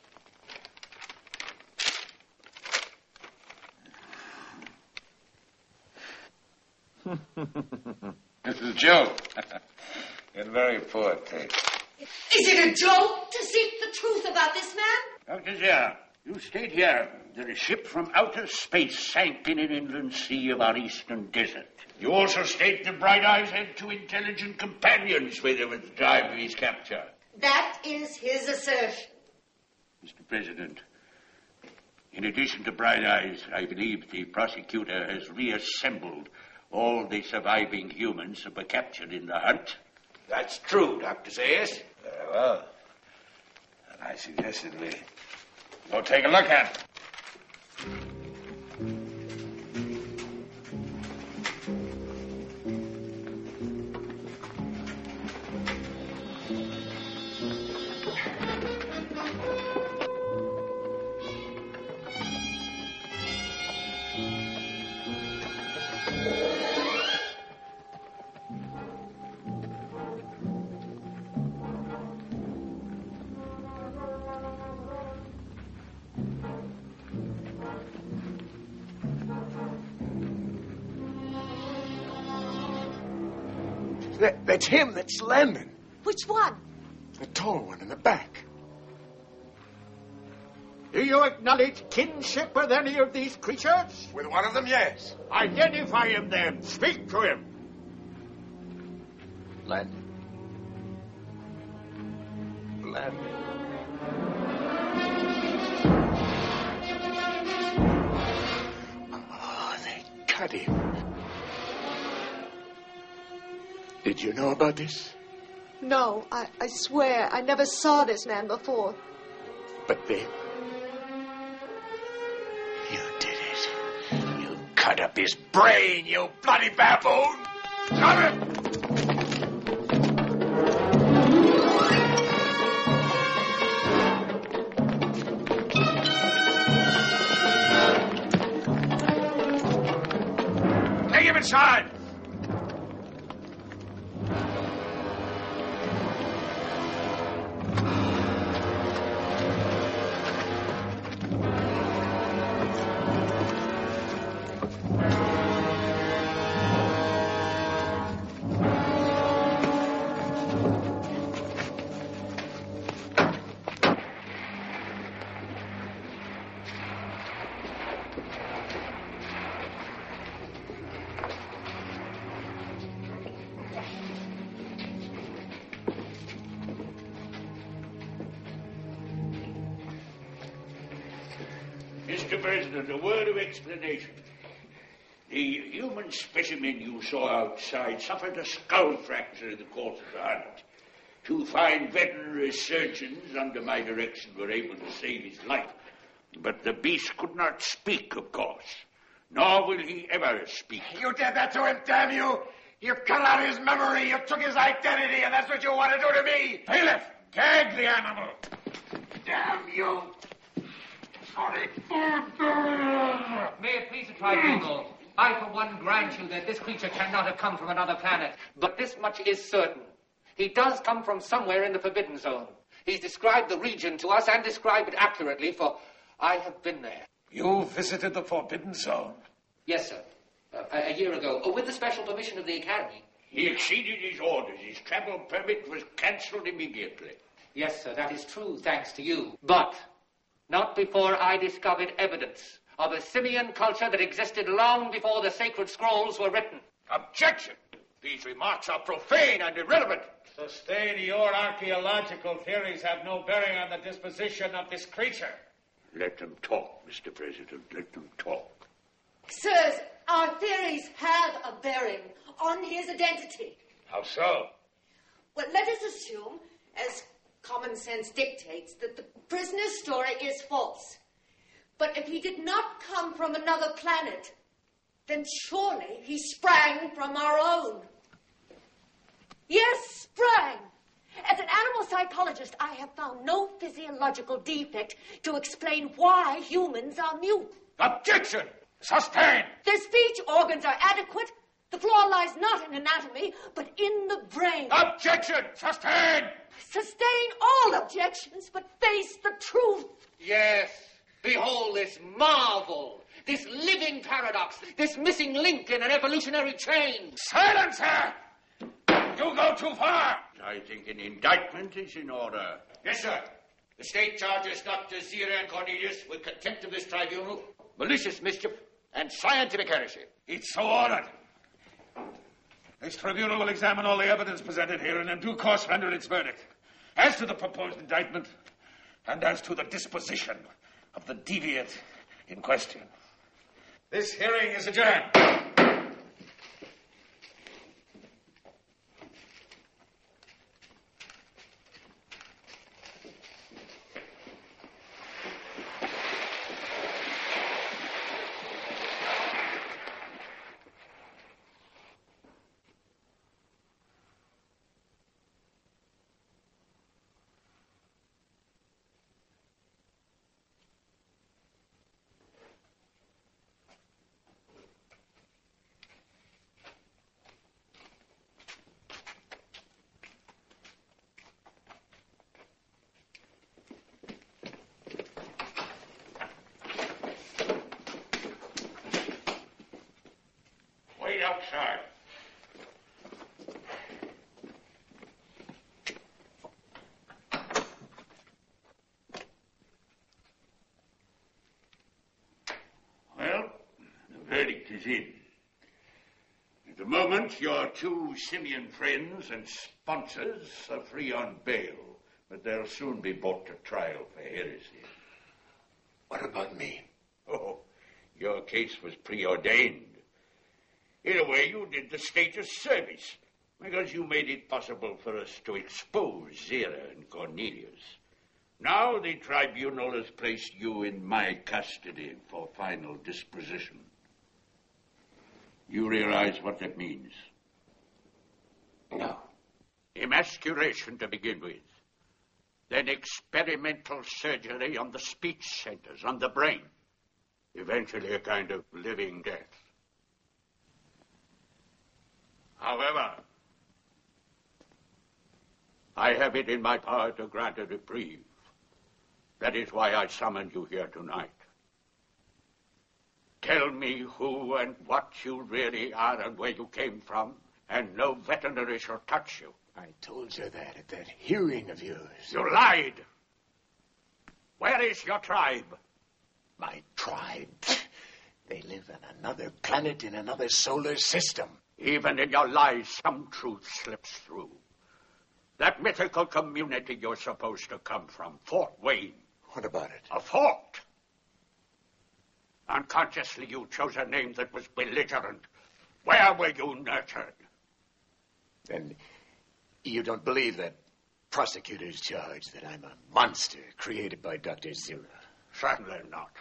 This is a joke. In very poor taste. Is it a joke to seek the truth about this man? Dr. Zia, you state here that a ship from outer space sank in an inland sea of our eastern desert. You also state that Bright Eyes had two intelligent companions with him at the time of his capture. That is his assertion. Mr. President, in addition to Bright Eyes, I believe the prosecutor has reassembled all the surviving humans that were captured in the hunt. That's true, Dr. Zayas. Very well. And I suggested we go take a look at it. That's him. That's Landon. Which one? The tall one in the back. Do you acknowledge kinship with any of these creatures? With one of them, yes. Identify him then. Speak to him. Landon. Landon. Oh, they cut him. Did you know about this? No, I swear I never saw this man before. But then, you did it. You cut up his brain, you bloody baboon! Cut it! Take him inside! Mr. President, a word of explanation. The human specimen you saw outside suffered a skull fracture in the course of the hunt. Two fine veterinary surgeons under my direction were able to save his life. But the beast could not speak, of course. Nor will he ever speak. You did that to him, damn you! You cut out his memory, you took his identity, and that's what you want to do to me! Bailiff, gag the animal! Damn you! Sorry. May it please the tribunal, I for one grant you that this creature cannot have come from another planet. But this much is certain. He does come from somewhere in the Forbidden Zone. He's described the region to us and described it accurately, for I have been there. You visited the Forbidden Zone? Yes, sir. A year ago, with the special permission of the Academy. He exceeded his orders. His travel permit was cancelled immediately. Yes, sir, that is true, thanks to you. But not before I discovered evidence of a simian culture that existed long before the sacred scrolls were written. Objection! These remarks are profane and irrelevant. Sustain, your archaeological theories have no bearing on the disposition of this creature. Let them talk, Mr. President. Let them talk. Sirs, our theories have a bearing on his identity. How so? Well, let us assume, as common sense dictates, that the prisoner's story is false. But if he did not come from another planet, then surely he sprang from our own. Yes, sprang. As an animal psychologist, I have found no physiological defect to explain why humans are mute. Objection! Sustain! Their speech organs are adequate. The flaw lies not in anatomy, but in the brain. Objection! Sustain! Sustain all objections, but face the truth. Yes. Behold this marvel, this living paradox, this missing link in an evolutionary chain. Silencer! You go too far! I think an indictment is in order. Yes, sir. The state charges Dr. Zira and Cornelius with contempt of this tribunal, malicious mischief, and scientific heresy. It's so ordered. This tribunal will examine all the evidence presented here and in due course render its verdict. As to the proposed indictment, and as to the disposition of the deviate in question. This hearing is adjourned. Wait outside. Well, the verdict is in. At the moment, your two simian friends and sponsors are free on bail, but they'll soon be brought to trial for heresy. What about me? Oh, your case was preordained. In a way, you did the state a service, because you made it possible for us to expose Zira and Cornelius. Now the tribunal has placed you in my custody for final disposition. You realize what that means? No. Emasculation to begin with. Then experimental surgery on the speech centers, on the brain. Eventually a kind of living death. However, I have it in my power to grant a reprieve. That is why I summoned you here tonight. Tell me who and what you really are and where you came from, and no veterinary shall touch you. I told you that at that hearing of yours. You lied. Where is your tribe? My tribe? They live on another planet in another solar system. Even in your lies, some truth slips through. That mythical community you're supposed to come from, Fort Wayne. What about it? A fort. Unconsciously, you chose a name that was belligerent. Where were you nurtured? Then you don't believe that prosecutor's charge that I'm a monster created by Dr. Zira? Certainly not.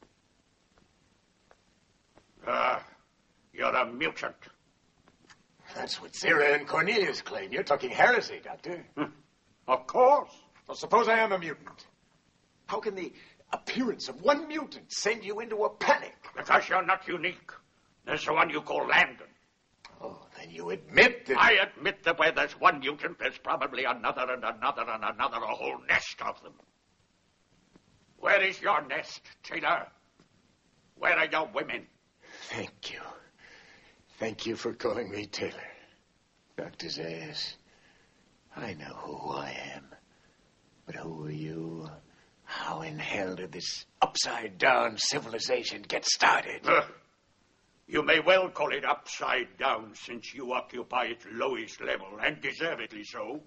You're a mutant. That's what Zira and Cornelius claim. You're talking heresy, Doctor. Of course. Well, suppose I am a mutant. How can the appearance of one mutant send you into a panic? Because you're not unique. There's the one you call Landon. Oh, then you admit that... I admit that where there's one mutant, there's probably another and another and another, a whole nest of them. Where is your nest, Taylor? Where are your women? Thank you. Thank you for calling me Taylor. Dr. Zayas, I know who I am. But who are you? How in hell did this upside-down civilization get started? You may well call it upside down, since you occupy its lowest level, and deservedly so.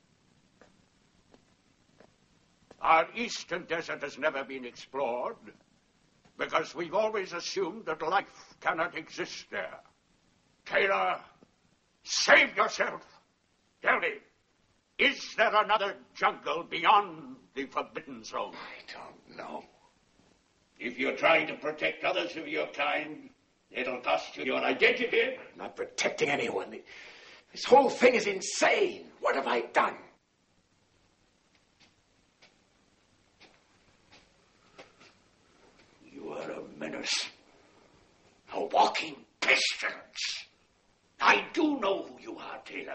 Our eastern desert has never been explored, because we've always assumed that life cannot exist there. Taylor, save yourself. Tell me, is there another jungle beyond the Forbidden Zone? I don't know. If you're trying to protect others of your kind, it'll cost you your identity. I'm not protecting anyone. This whole thing is insane. What have I done? You are a menace. A walking pestilence. I do know who you are, Taylor.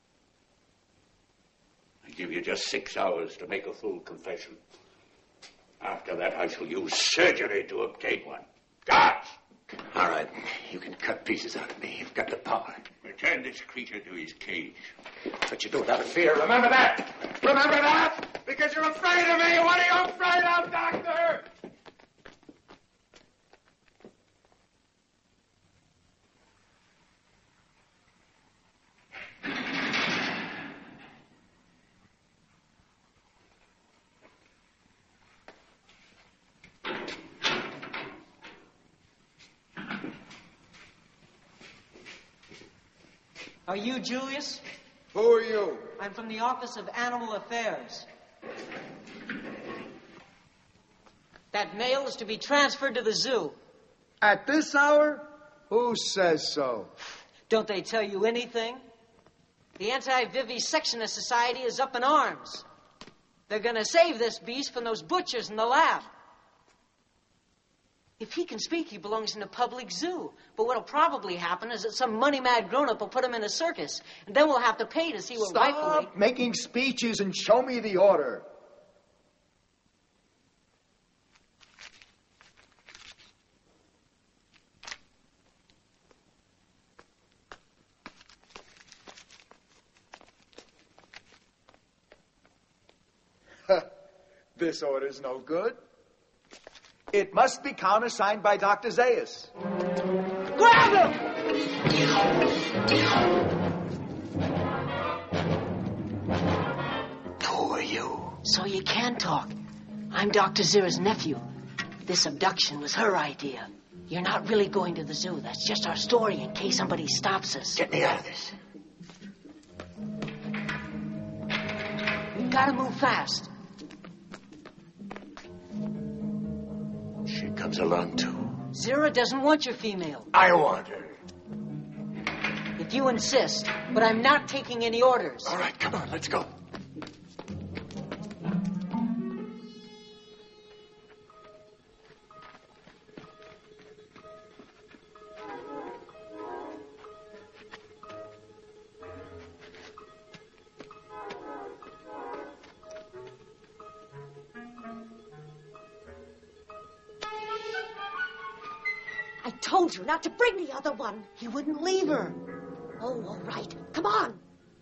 I give you just 6 hours to make a full confession. After that, I shall use surgery to obtain one. Guards! All right, you can cut pieces out of me. You've got the power. Return this creature to his cage. But you do it out of fear. Remember that. Remember that? Because you're afraid of me. What are you afraid of, Doctor? Are you Julius? Who are you? I'm from the Office of Animal Affairs. That male is to be transferred to the zoo. At this hour? Who says so? Don't they tell you anything? The Anti-Vivisectionist Society is up in arms. They're going to save this beast from those butchers in the lab. If he can speak, he belongs in a public zoo. But what'll probably happen is that some money-mad grown-up will put him in a circus. And then we'll have to pay to see what rightfully... Stop making speeches and show me the order. This order's no good. It must be countersigned by Dr. Zayas. Grab him! Who are you? So you can talk. I'm Dr. Zira's nephew. This abduction was her idea. You're not really going to the zoo. That's just our story in case somebody stops us. Get me out of this. We've got to move fast. She comes along, too. Zira doesn't want your female. I want her. If you insist, but I'm not taking any orders. All right, come on, let's go. I told you not to bring the other one. He wouldn't leave her. Oh, all right. Come on.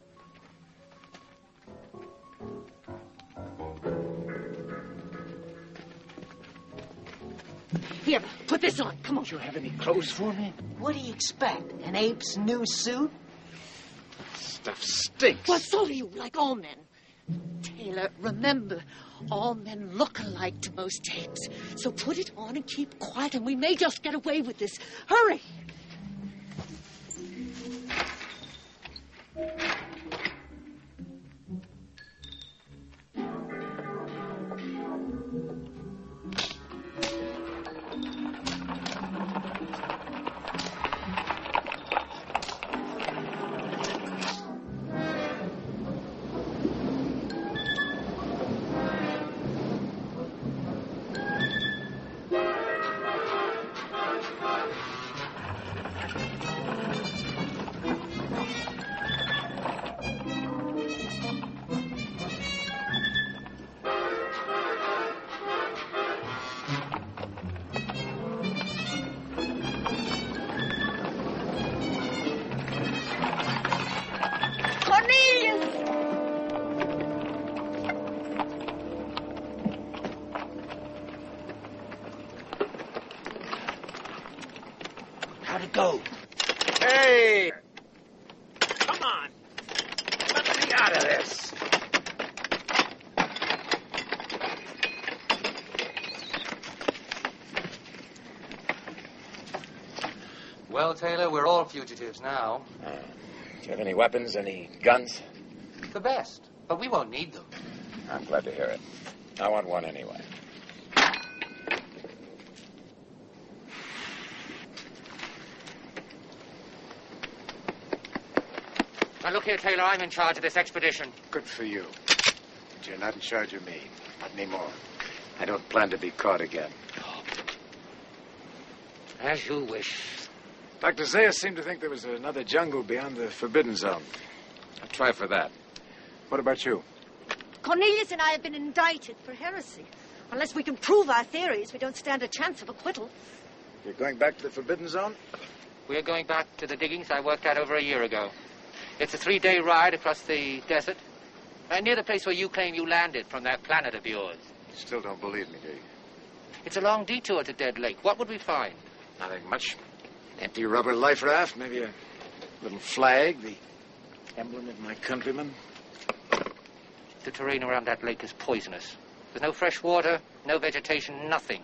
Here, put this on. Come on. Do you have any clothes for me? What do you expect? An ape's new suit? Stuff stinks. Well, so do you, like all men. Taylor, remember, all men look alike to most tapes. So put it on and keep quiet, and we may just get away with this. Hurry! How'd it go? Hey! Come on! Let me out of this! Well, Taylor, we're all fugitives now. Do you have any weapons, any guns? The best, but we won't need them. I'm glad to hear it. I want one anyway. Now, look here, Taylor, I'm in charge of this expedition. Good for you. But you're not in charge of me. Not anymore. I don't plan to be caught again. As you wish. Dr. Zayas seemed to think there was another jungle beyond the Forbidden Zone. I'll try for that. What about you? Cornelius and I have been indicted for heresy. Unless we can prove our theories, we don't stand a chance of acquittal. You're going back to the Forbidden Zone? We're going back to the diggings I worked at over a year ago. It's a 3-day ride across the desert, near the place where you claim you landed from that planet of yours. You still don't believe me, do you? It's a long detour to Dead Lake. What would we find? Nothing much. Empty rubber life raft, maybe a little flag, the emblem of my countrymen. The terrain around that lake is poisonous. There's no fresh water, no vegetation, nothing.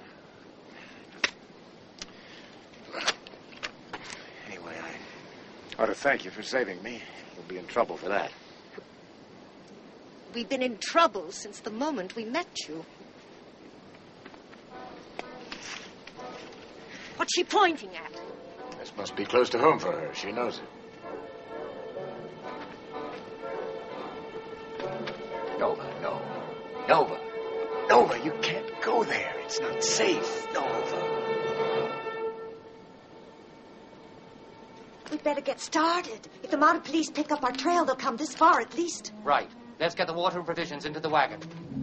Anyway, I ought to thank you for saving me. You'll be in trouble for that. We've been in trouble since the moment we met you. What's she pointing at? This must be close to home for her. She knows it. Nova, no. Nova. Nova, you can't go there. It's not safe. Nova. We'd better get started. If the mounted police pick up our trail, they'll come this far at least. Right. Let's get the water and provisions into the wagon.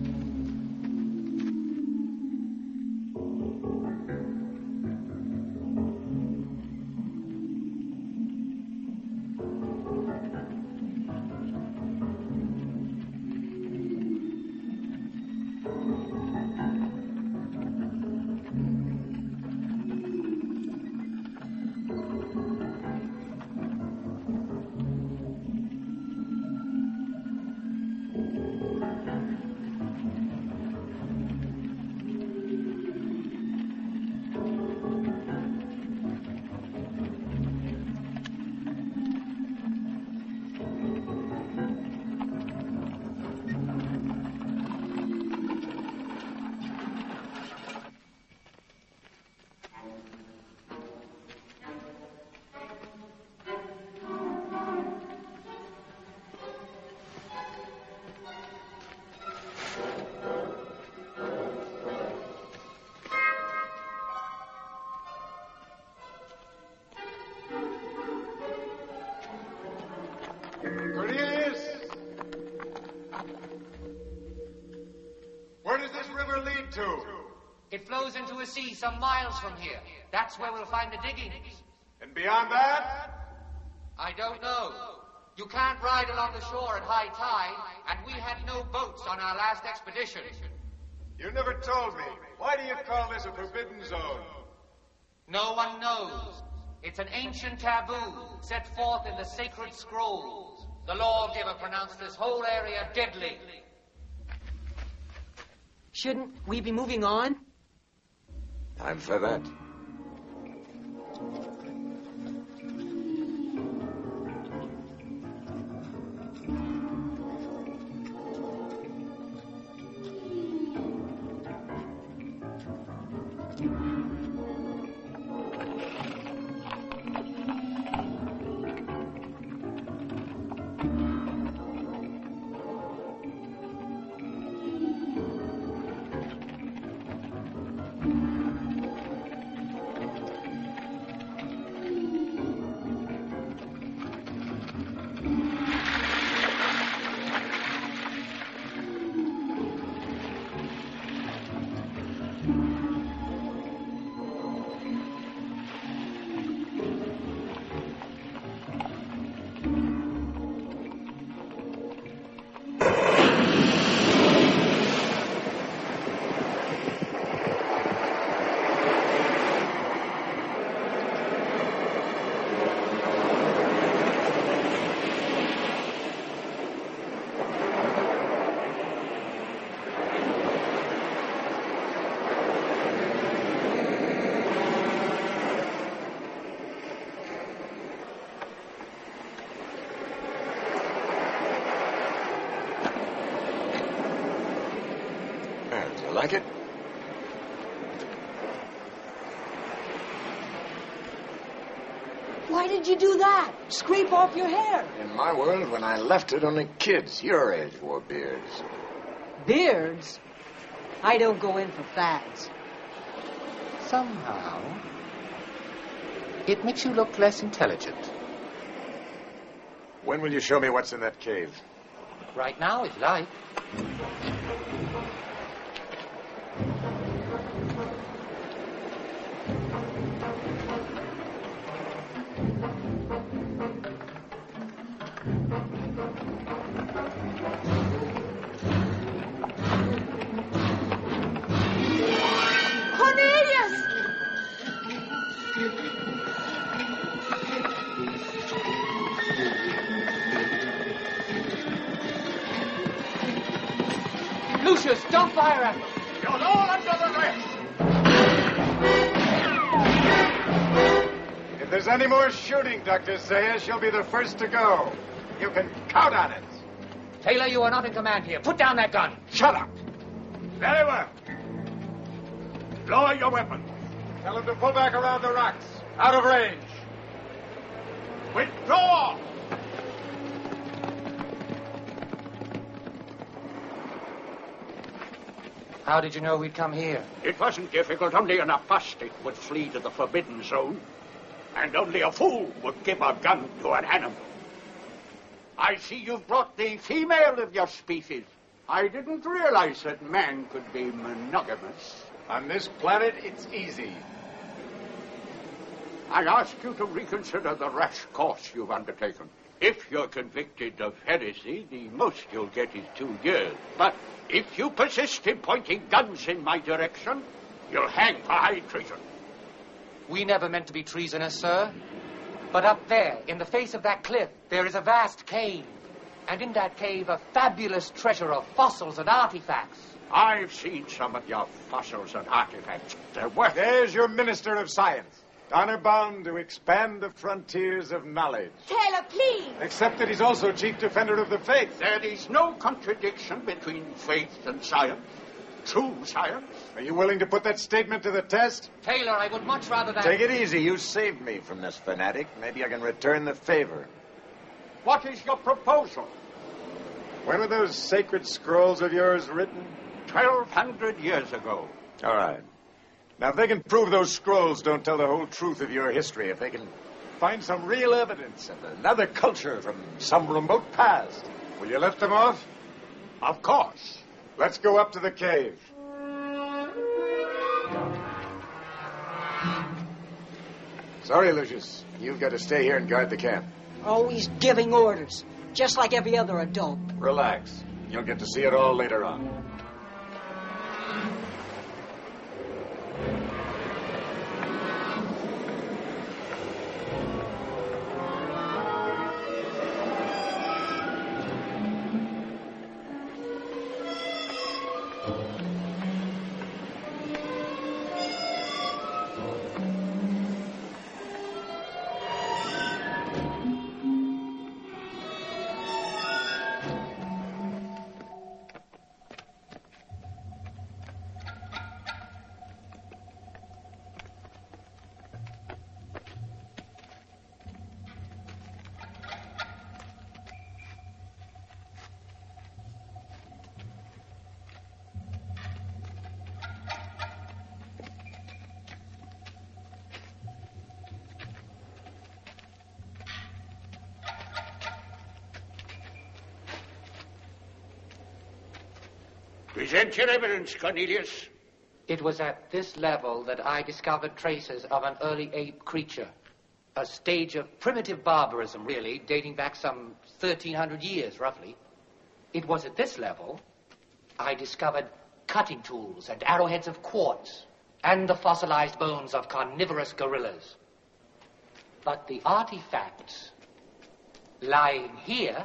Cornelius! Where does this river lead to? It flows into a sea some miles from here. That's where we'll find the diggings. And beyond that? I don't know. You can't ride along the shore at high tide, and we had no boats on our last expedition. You never told me. Why do you call this a forbidden zone? No one knows. It's an ancient taboo set forth in the sacred scrolls. The lawgiver pronounced this whole area deadly. Shouldn't we be moving on? Time for that. Do you like it? Why did you do that? Scrape off your hair. In my world, when I left it, only kids your age wore beards. Beards? I don't go in for fads. Somehow, it makes you look less intelligent. When will you show me what's in that cave? Right now, if you like. Cornelius! Lucius, don't fire at them. You're all under arrest. If there's any more shooting, Dr. Zayas, you'll be the first to go. You can count on it. Taylor, you are not in command here. Put down that gun. Shut up. Very well. Lower your weapon. Tell him to pull back around the rocks. Out of range. Withdraw! How did you know we'd come here? It wasn't difficult. Only an apostate would flee to the Forbidden Zone. And only a fool would give a gun to an animal. I see you've brought the female of your species. I didn't realize that man could be monogamous. On this planet, it's easy. I ask you to reconsider the rash course you've undertaken. If you're convicted of heresy, the most you'll get is 2 years. But if you persist in pointing guns in my direction, you'll hang for high treason. We never meant to be treasonous, sir. But up there, in the face of that cliff, there is a vast cave. And in that cave, a fabulous treasure of fossils and artifacts. I've seen some of your fossils and artifacts. They're worth... There's your Minister of Science. Honor-bound to expand the frontiers of knowledge. Taylor, please. Except that he's also chief defender of the faith. There is no contradiction between faith and science. True science. Are you willing to put that statement to the test? Taylor, I would much rather that... Take it easy. You saved me from this fanatic. Maybe I can return the favor. What is your proposal? When were those sacred scrolls of yours written? 1,200 years ago. All right. Now, if they can prove those scrolls don't tell the whole truth of your history, if they can find some real evidence of another culture from some remote past, will you let them off? Of course. Let's go up to the cave. Sorry, Lucius. You've got to stay here and guard the camp. Always giving orders, just like every other adult. Relax. You'll get to see it all later on. Present your evidence, Cornelius. It was at this level that I discovered traces of an early ape creature. A stage of primitive barbarism, really, dating back some 1,300 years, roughly. It was at this level I discovered cutting tools and arrowheads of quartz and the fossilized bones of carnivorous gorillas. But the artifacts lying here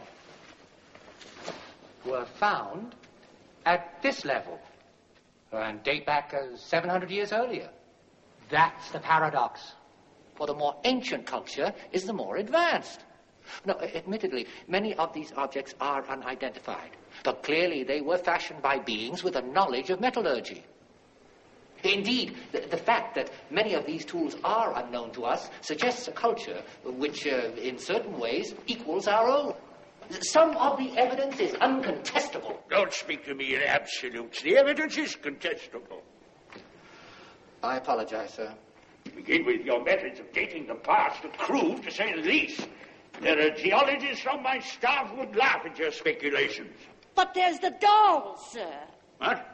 were found at this level and date back 700 years earlier. That's the paradox. For the more ancient culture is the more advanced. No, admittedly, many of these objects are unidentified, but clearly they were fashioned by beings with a knowledge of metallurgy. Indeed, the fact that many of these tools are unknown to us suggests a culture which, in certain ways, equals our own. Some of the evidence is uncontestable. Don't speak to me in absolutes. The evidence is contestable. I apologize, sir. Begin with your methods of dating the past are crude, to say the least. There are geologists from my staff who would laugh at your speculations. But there's the doll, sir. What?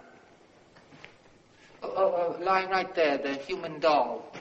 Lying right there, the human doll.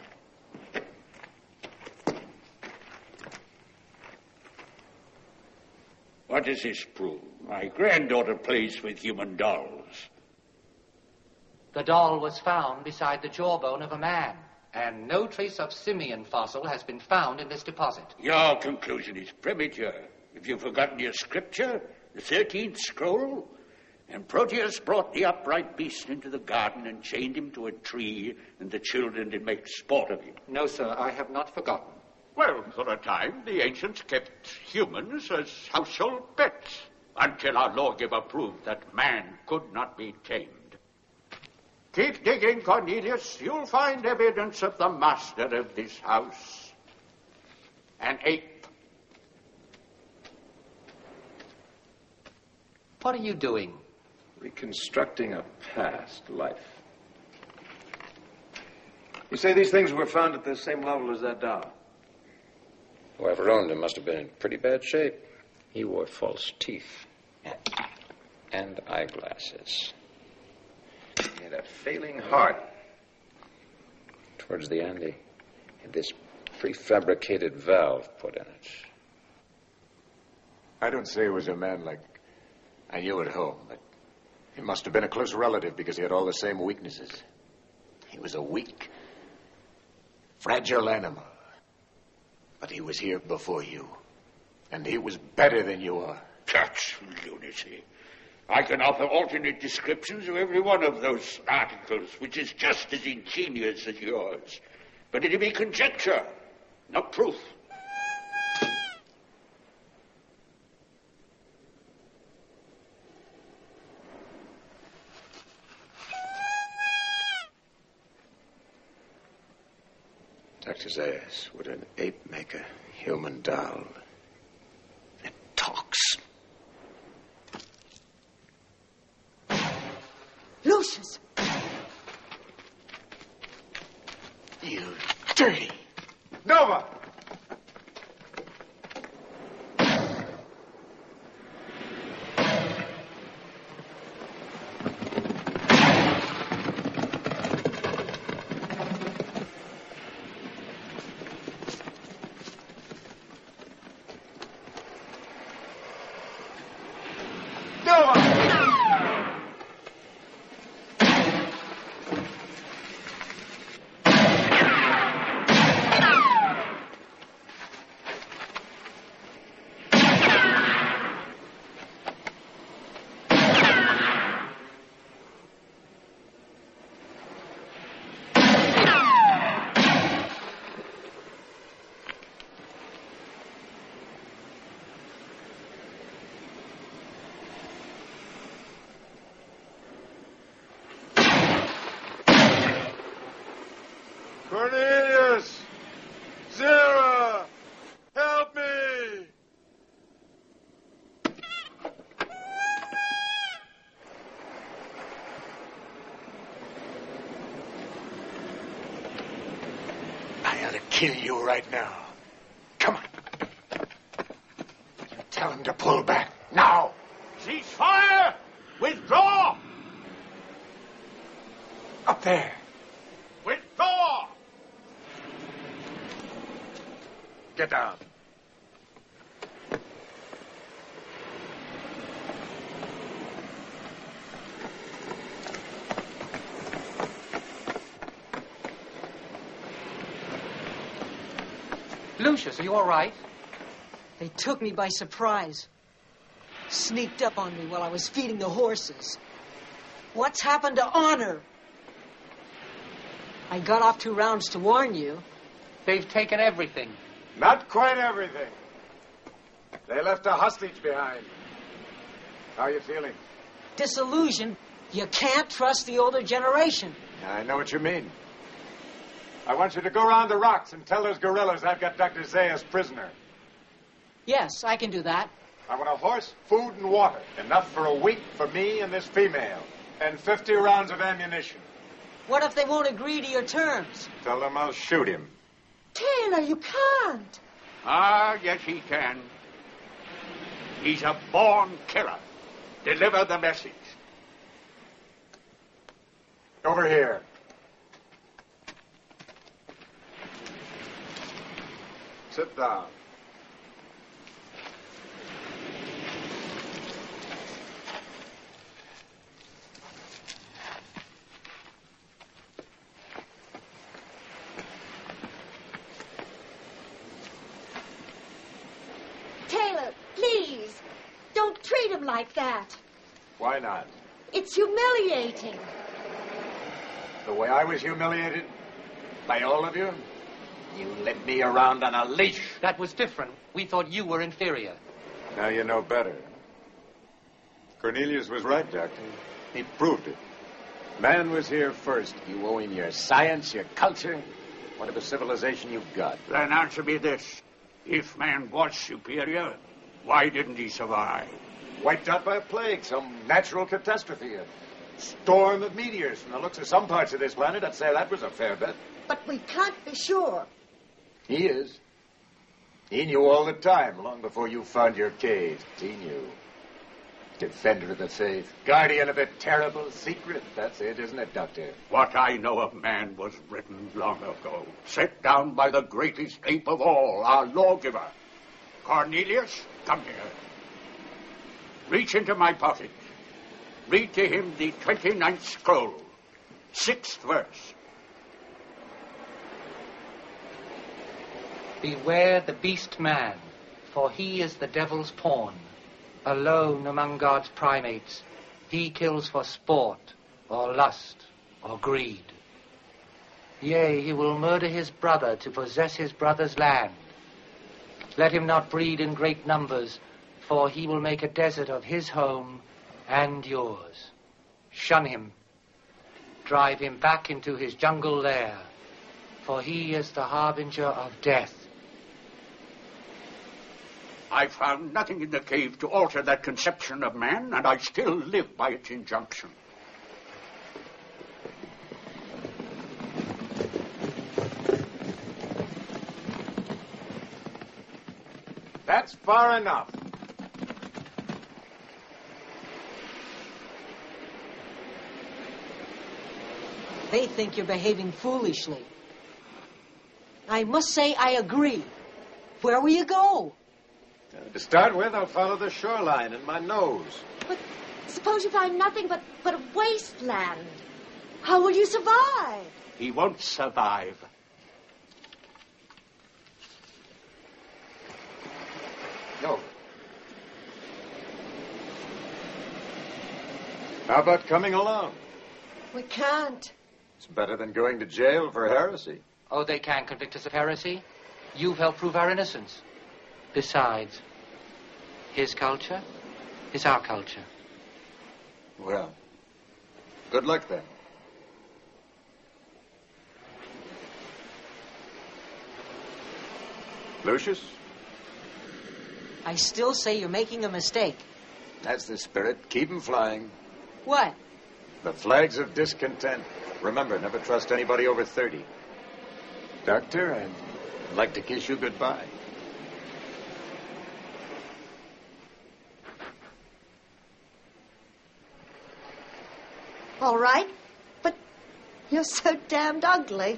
What does this prove? My granddaughter plays with human dolls. The doll was found beside the jawbone of a man, and no trace of simian fossil has been found in this deposit. Your conclusion is premature. Have you forgotten your scripture, the 13th scroll? And Proteus brought the upright beast into the garden and chained him to a tree, and the children did make sport of him. No, sir, I have not forgotten. Well, for a time, the ancients kept humans as household pets, until our lawgiver proved that man could not be tamed. Keep digging, Cornelius. You'll find evidence of the master of this house. An ape. What are you doing? Reconstructing a past life. You say these things were found at the same level as that doll? Whoever owned him must have been in pretty bad shape. He wore false teeth and eyeglasses. He had a failing heart. Towards the end, he had this prefabricated valve put in it. I don't say he was a man like I knew at home, but he must have been a close relative because he had all the same weaknesses. He was a weak, fragile animal. But he was here before you. And he was better than you are. That's lunacy. I can offer alternate descriptions of every one of those articles, which is just as ingenious as yours. But it'll be conjecture, not proof. Dr. Zayas, would an ape make a human doll? It talks. Lucius! You dirty... Nova! Cornelius! Zara! Help me! I ought to kill you right now. Come on. You tell him to pull back. Now! Cease fire! Withdraw! Up there. Withdraw! Get down. Lucius, are you all right? They took me by surprise. Sneaked up on me while I was feeding the horses. What's happened to honor? I got off 2 rounds to warn you. They've taken everything. Not quite everything. They left a hostage behind. How are you feeling? Disillusioned. You can't trust the older generation. I know what you mean. I want you to go around the rocks and tell those gorillas I've got Dr. Zayas prisoner. Yes, I can do that. I want a horse, food, and water. Enough for a week for me and this female. And 50 rounds of ammunition. What if they won't agree to your terms? Tell them I'll shoot him. Taylor, you can't. Ah, yes, he can. He's a born killer. Deliver the message. Over here. Sit down. Taylor, please. Don't treat him like that. Why not? It's humiliating. The way I was humiliated by all of you? You led me around on a leash. That was different. We thought you were inferior. Now you know better. Cornelius was right, Doctor. He proved it. Man was here first. You owe him your science, your culture, whatever civilization you've got. Then answer me this. If man was superior, why didn't he survive? Wiped out by a plague, some natural catastrophe, a storm of meteors. From the looks of some parts of this planet, I'd say that was a fair bet. But we can't be sure. He is. He knew all the time, long before you found your cave. He knew. Defender of the faith. Guardian of a terrible secret. That's it, isn't it, Doctor? What I know of man was written long ago, set down by the greatest ape of all, our lawgiver. Cornelius, come here. Reach into my pocket. Read to him the 29th scroll, 6th verse. Beware the beast man, for he is the devil's pawn. Alone among God's primates, he kills for sport, or lust, or greed. Yea, he will murder his brother to possess his brother's land. Let him not breed in great numbers, for he will make a desert of his home and yours. Shun him. Drive him back into his jungle lair, for he is the harbinger of death. I found nothing in the cave to alter that conception of man, and I still live by its injunction. That's far enough. They think you're behaving foolishly. I must say I agree. Where will you go? To start with, I'll follow the shoreline in my nose. But suppose you find nothing but a wasteland. How will you survive? He won't survive. No. How about coming along? We can't. It's better than going to jail for heresy. Oh, they can convict us of heresy. You've helped prove our innocence. Besides, his culture is our culture. Well, good luck then. Lucius? I still say you're making a mistake. That's the spirit. Keep 'em flying. What? The flags of discontent. Remember, never trust anybody over 30. Doctor, I'd like to kiss you goodbye. All right. But You're so damned ugly.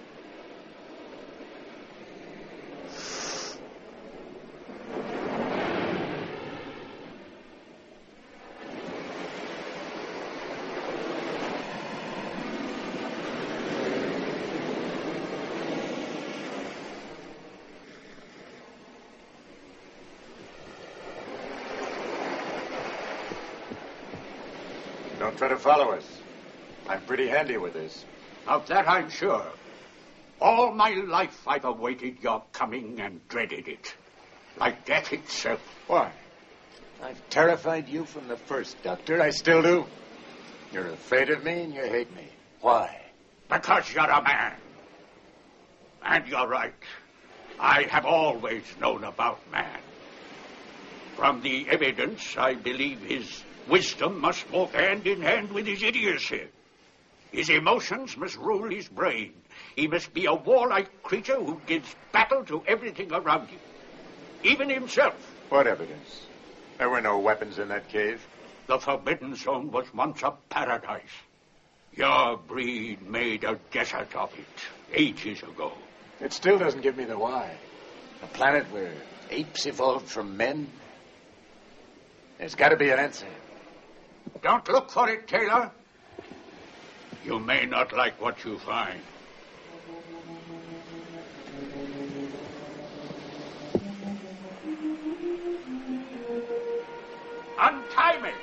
Don't try to follow us. I'm pretty handy with this. Of that I'm sure. All my life I've awaited your coming and dreaded it. Like death itself. Why? I've terrified you from the first, Doctor. I still do. You're afraid of me and you hate me. Why? Because you're a man. And you're right. I have always known about man. From the evidence, I believe his wisdom must walk hand in hand with his idiocy. His emotions must rule his brain. He must be a warlike creature who gives battle to everything around him, even himself. What evidence? There were no weapons in that cave. The Forbidden Zone was once a paradise. Your breed made a desert of it ages ago. It still doesn't give me the why. A planet where apes evolved from men? There's got to be an answer. Don't look for it, Taylor. You may not like what you find. Untie me!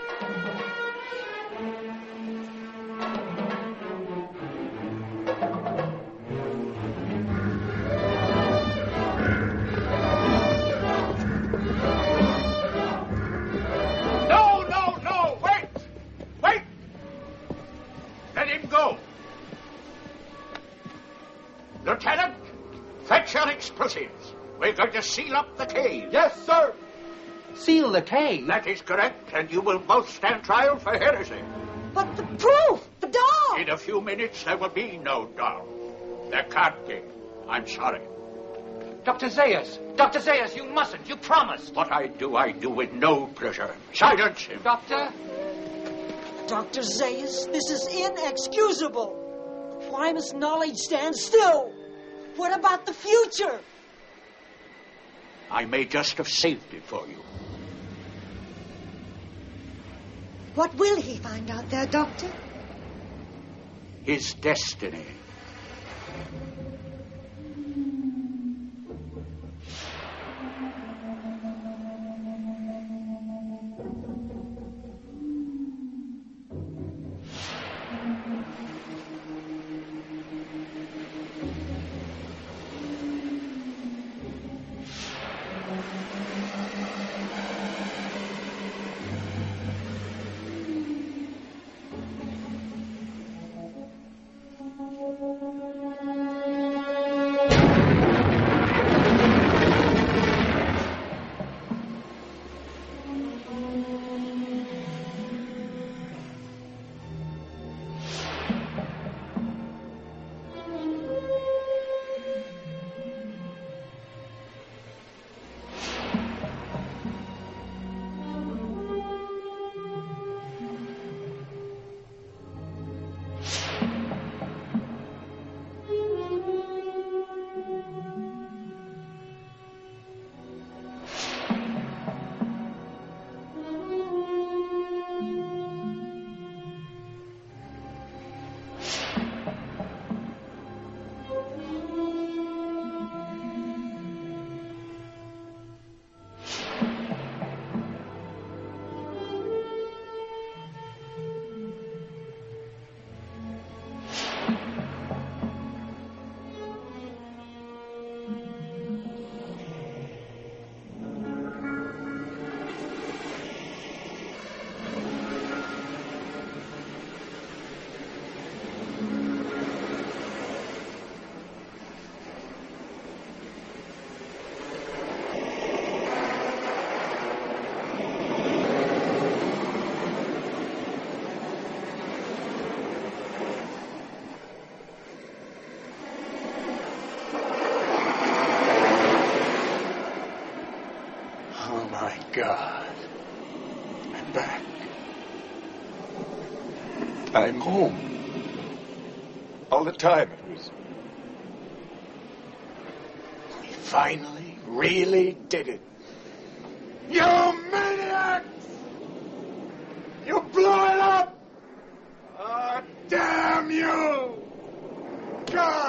No, wait! Let him go. Lieutenant, fetch your explosives. We're going to seal up the cave. Yes, sir. Seal the cave? That is correct, and you will both stand trial for heresy. But the proof, the dog. In a few minutes, there will be no dog. There can't be. I'm sorry. Dr. Zayas, you mustn't. You promised. What I do with no pleasure. Silence him. Doctor? Dr. Zayas, this is inexcusable. Why must knowledge stand still? What about the future? I may just have saved it for you. What will he find out there, Doctor? His destiny. God. I'm back. I'm home. all the time. We finally really did it. You maniacs! You blew it up! Oh, damn you! God!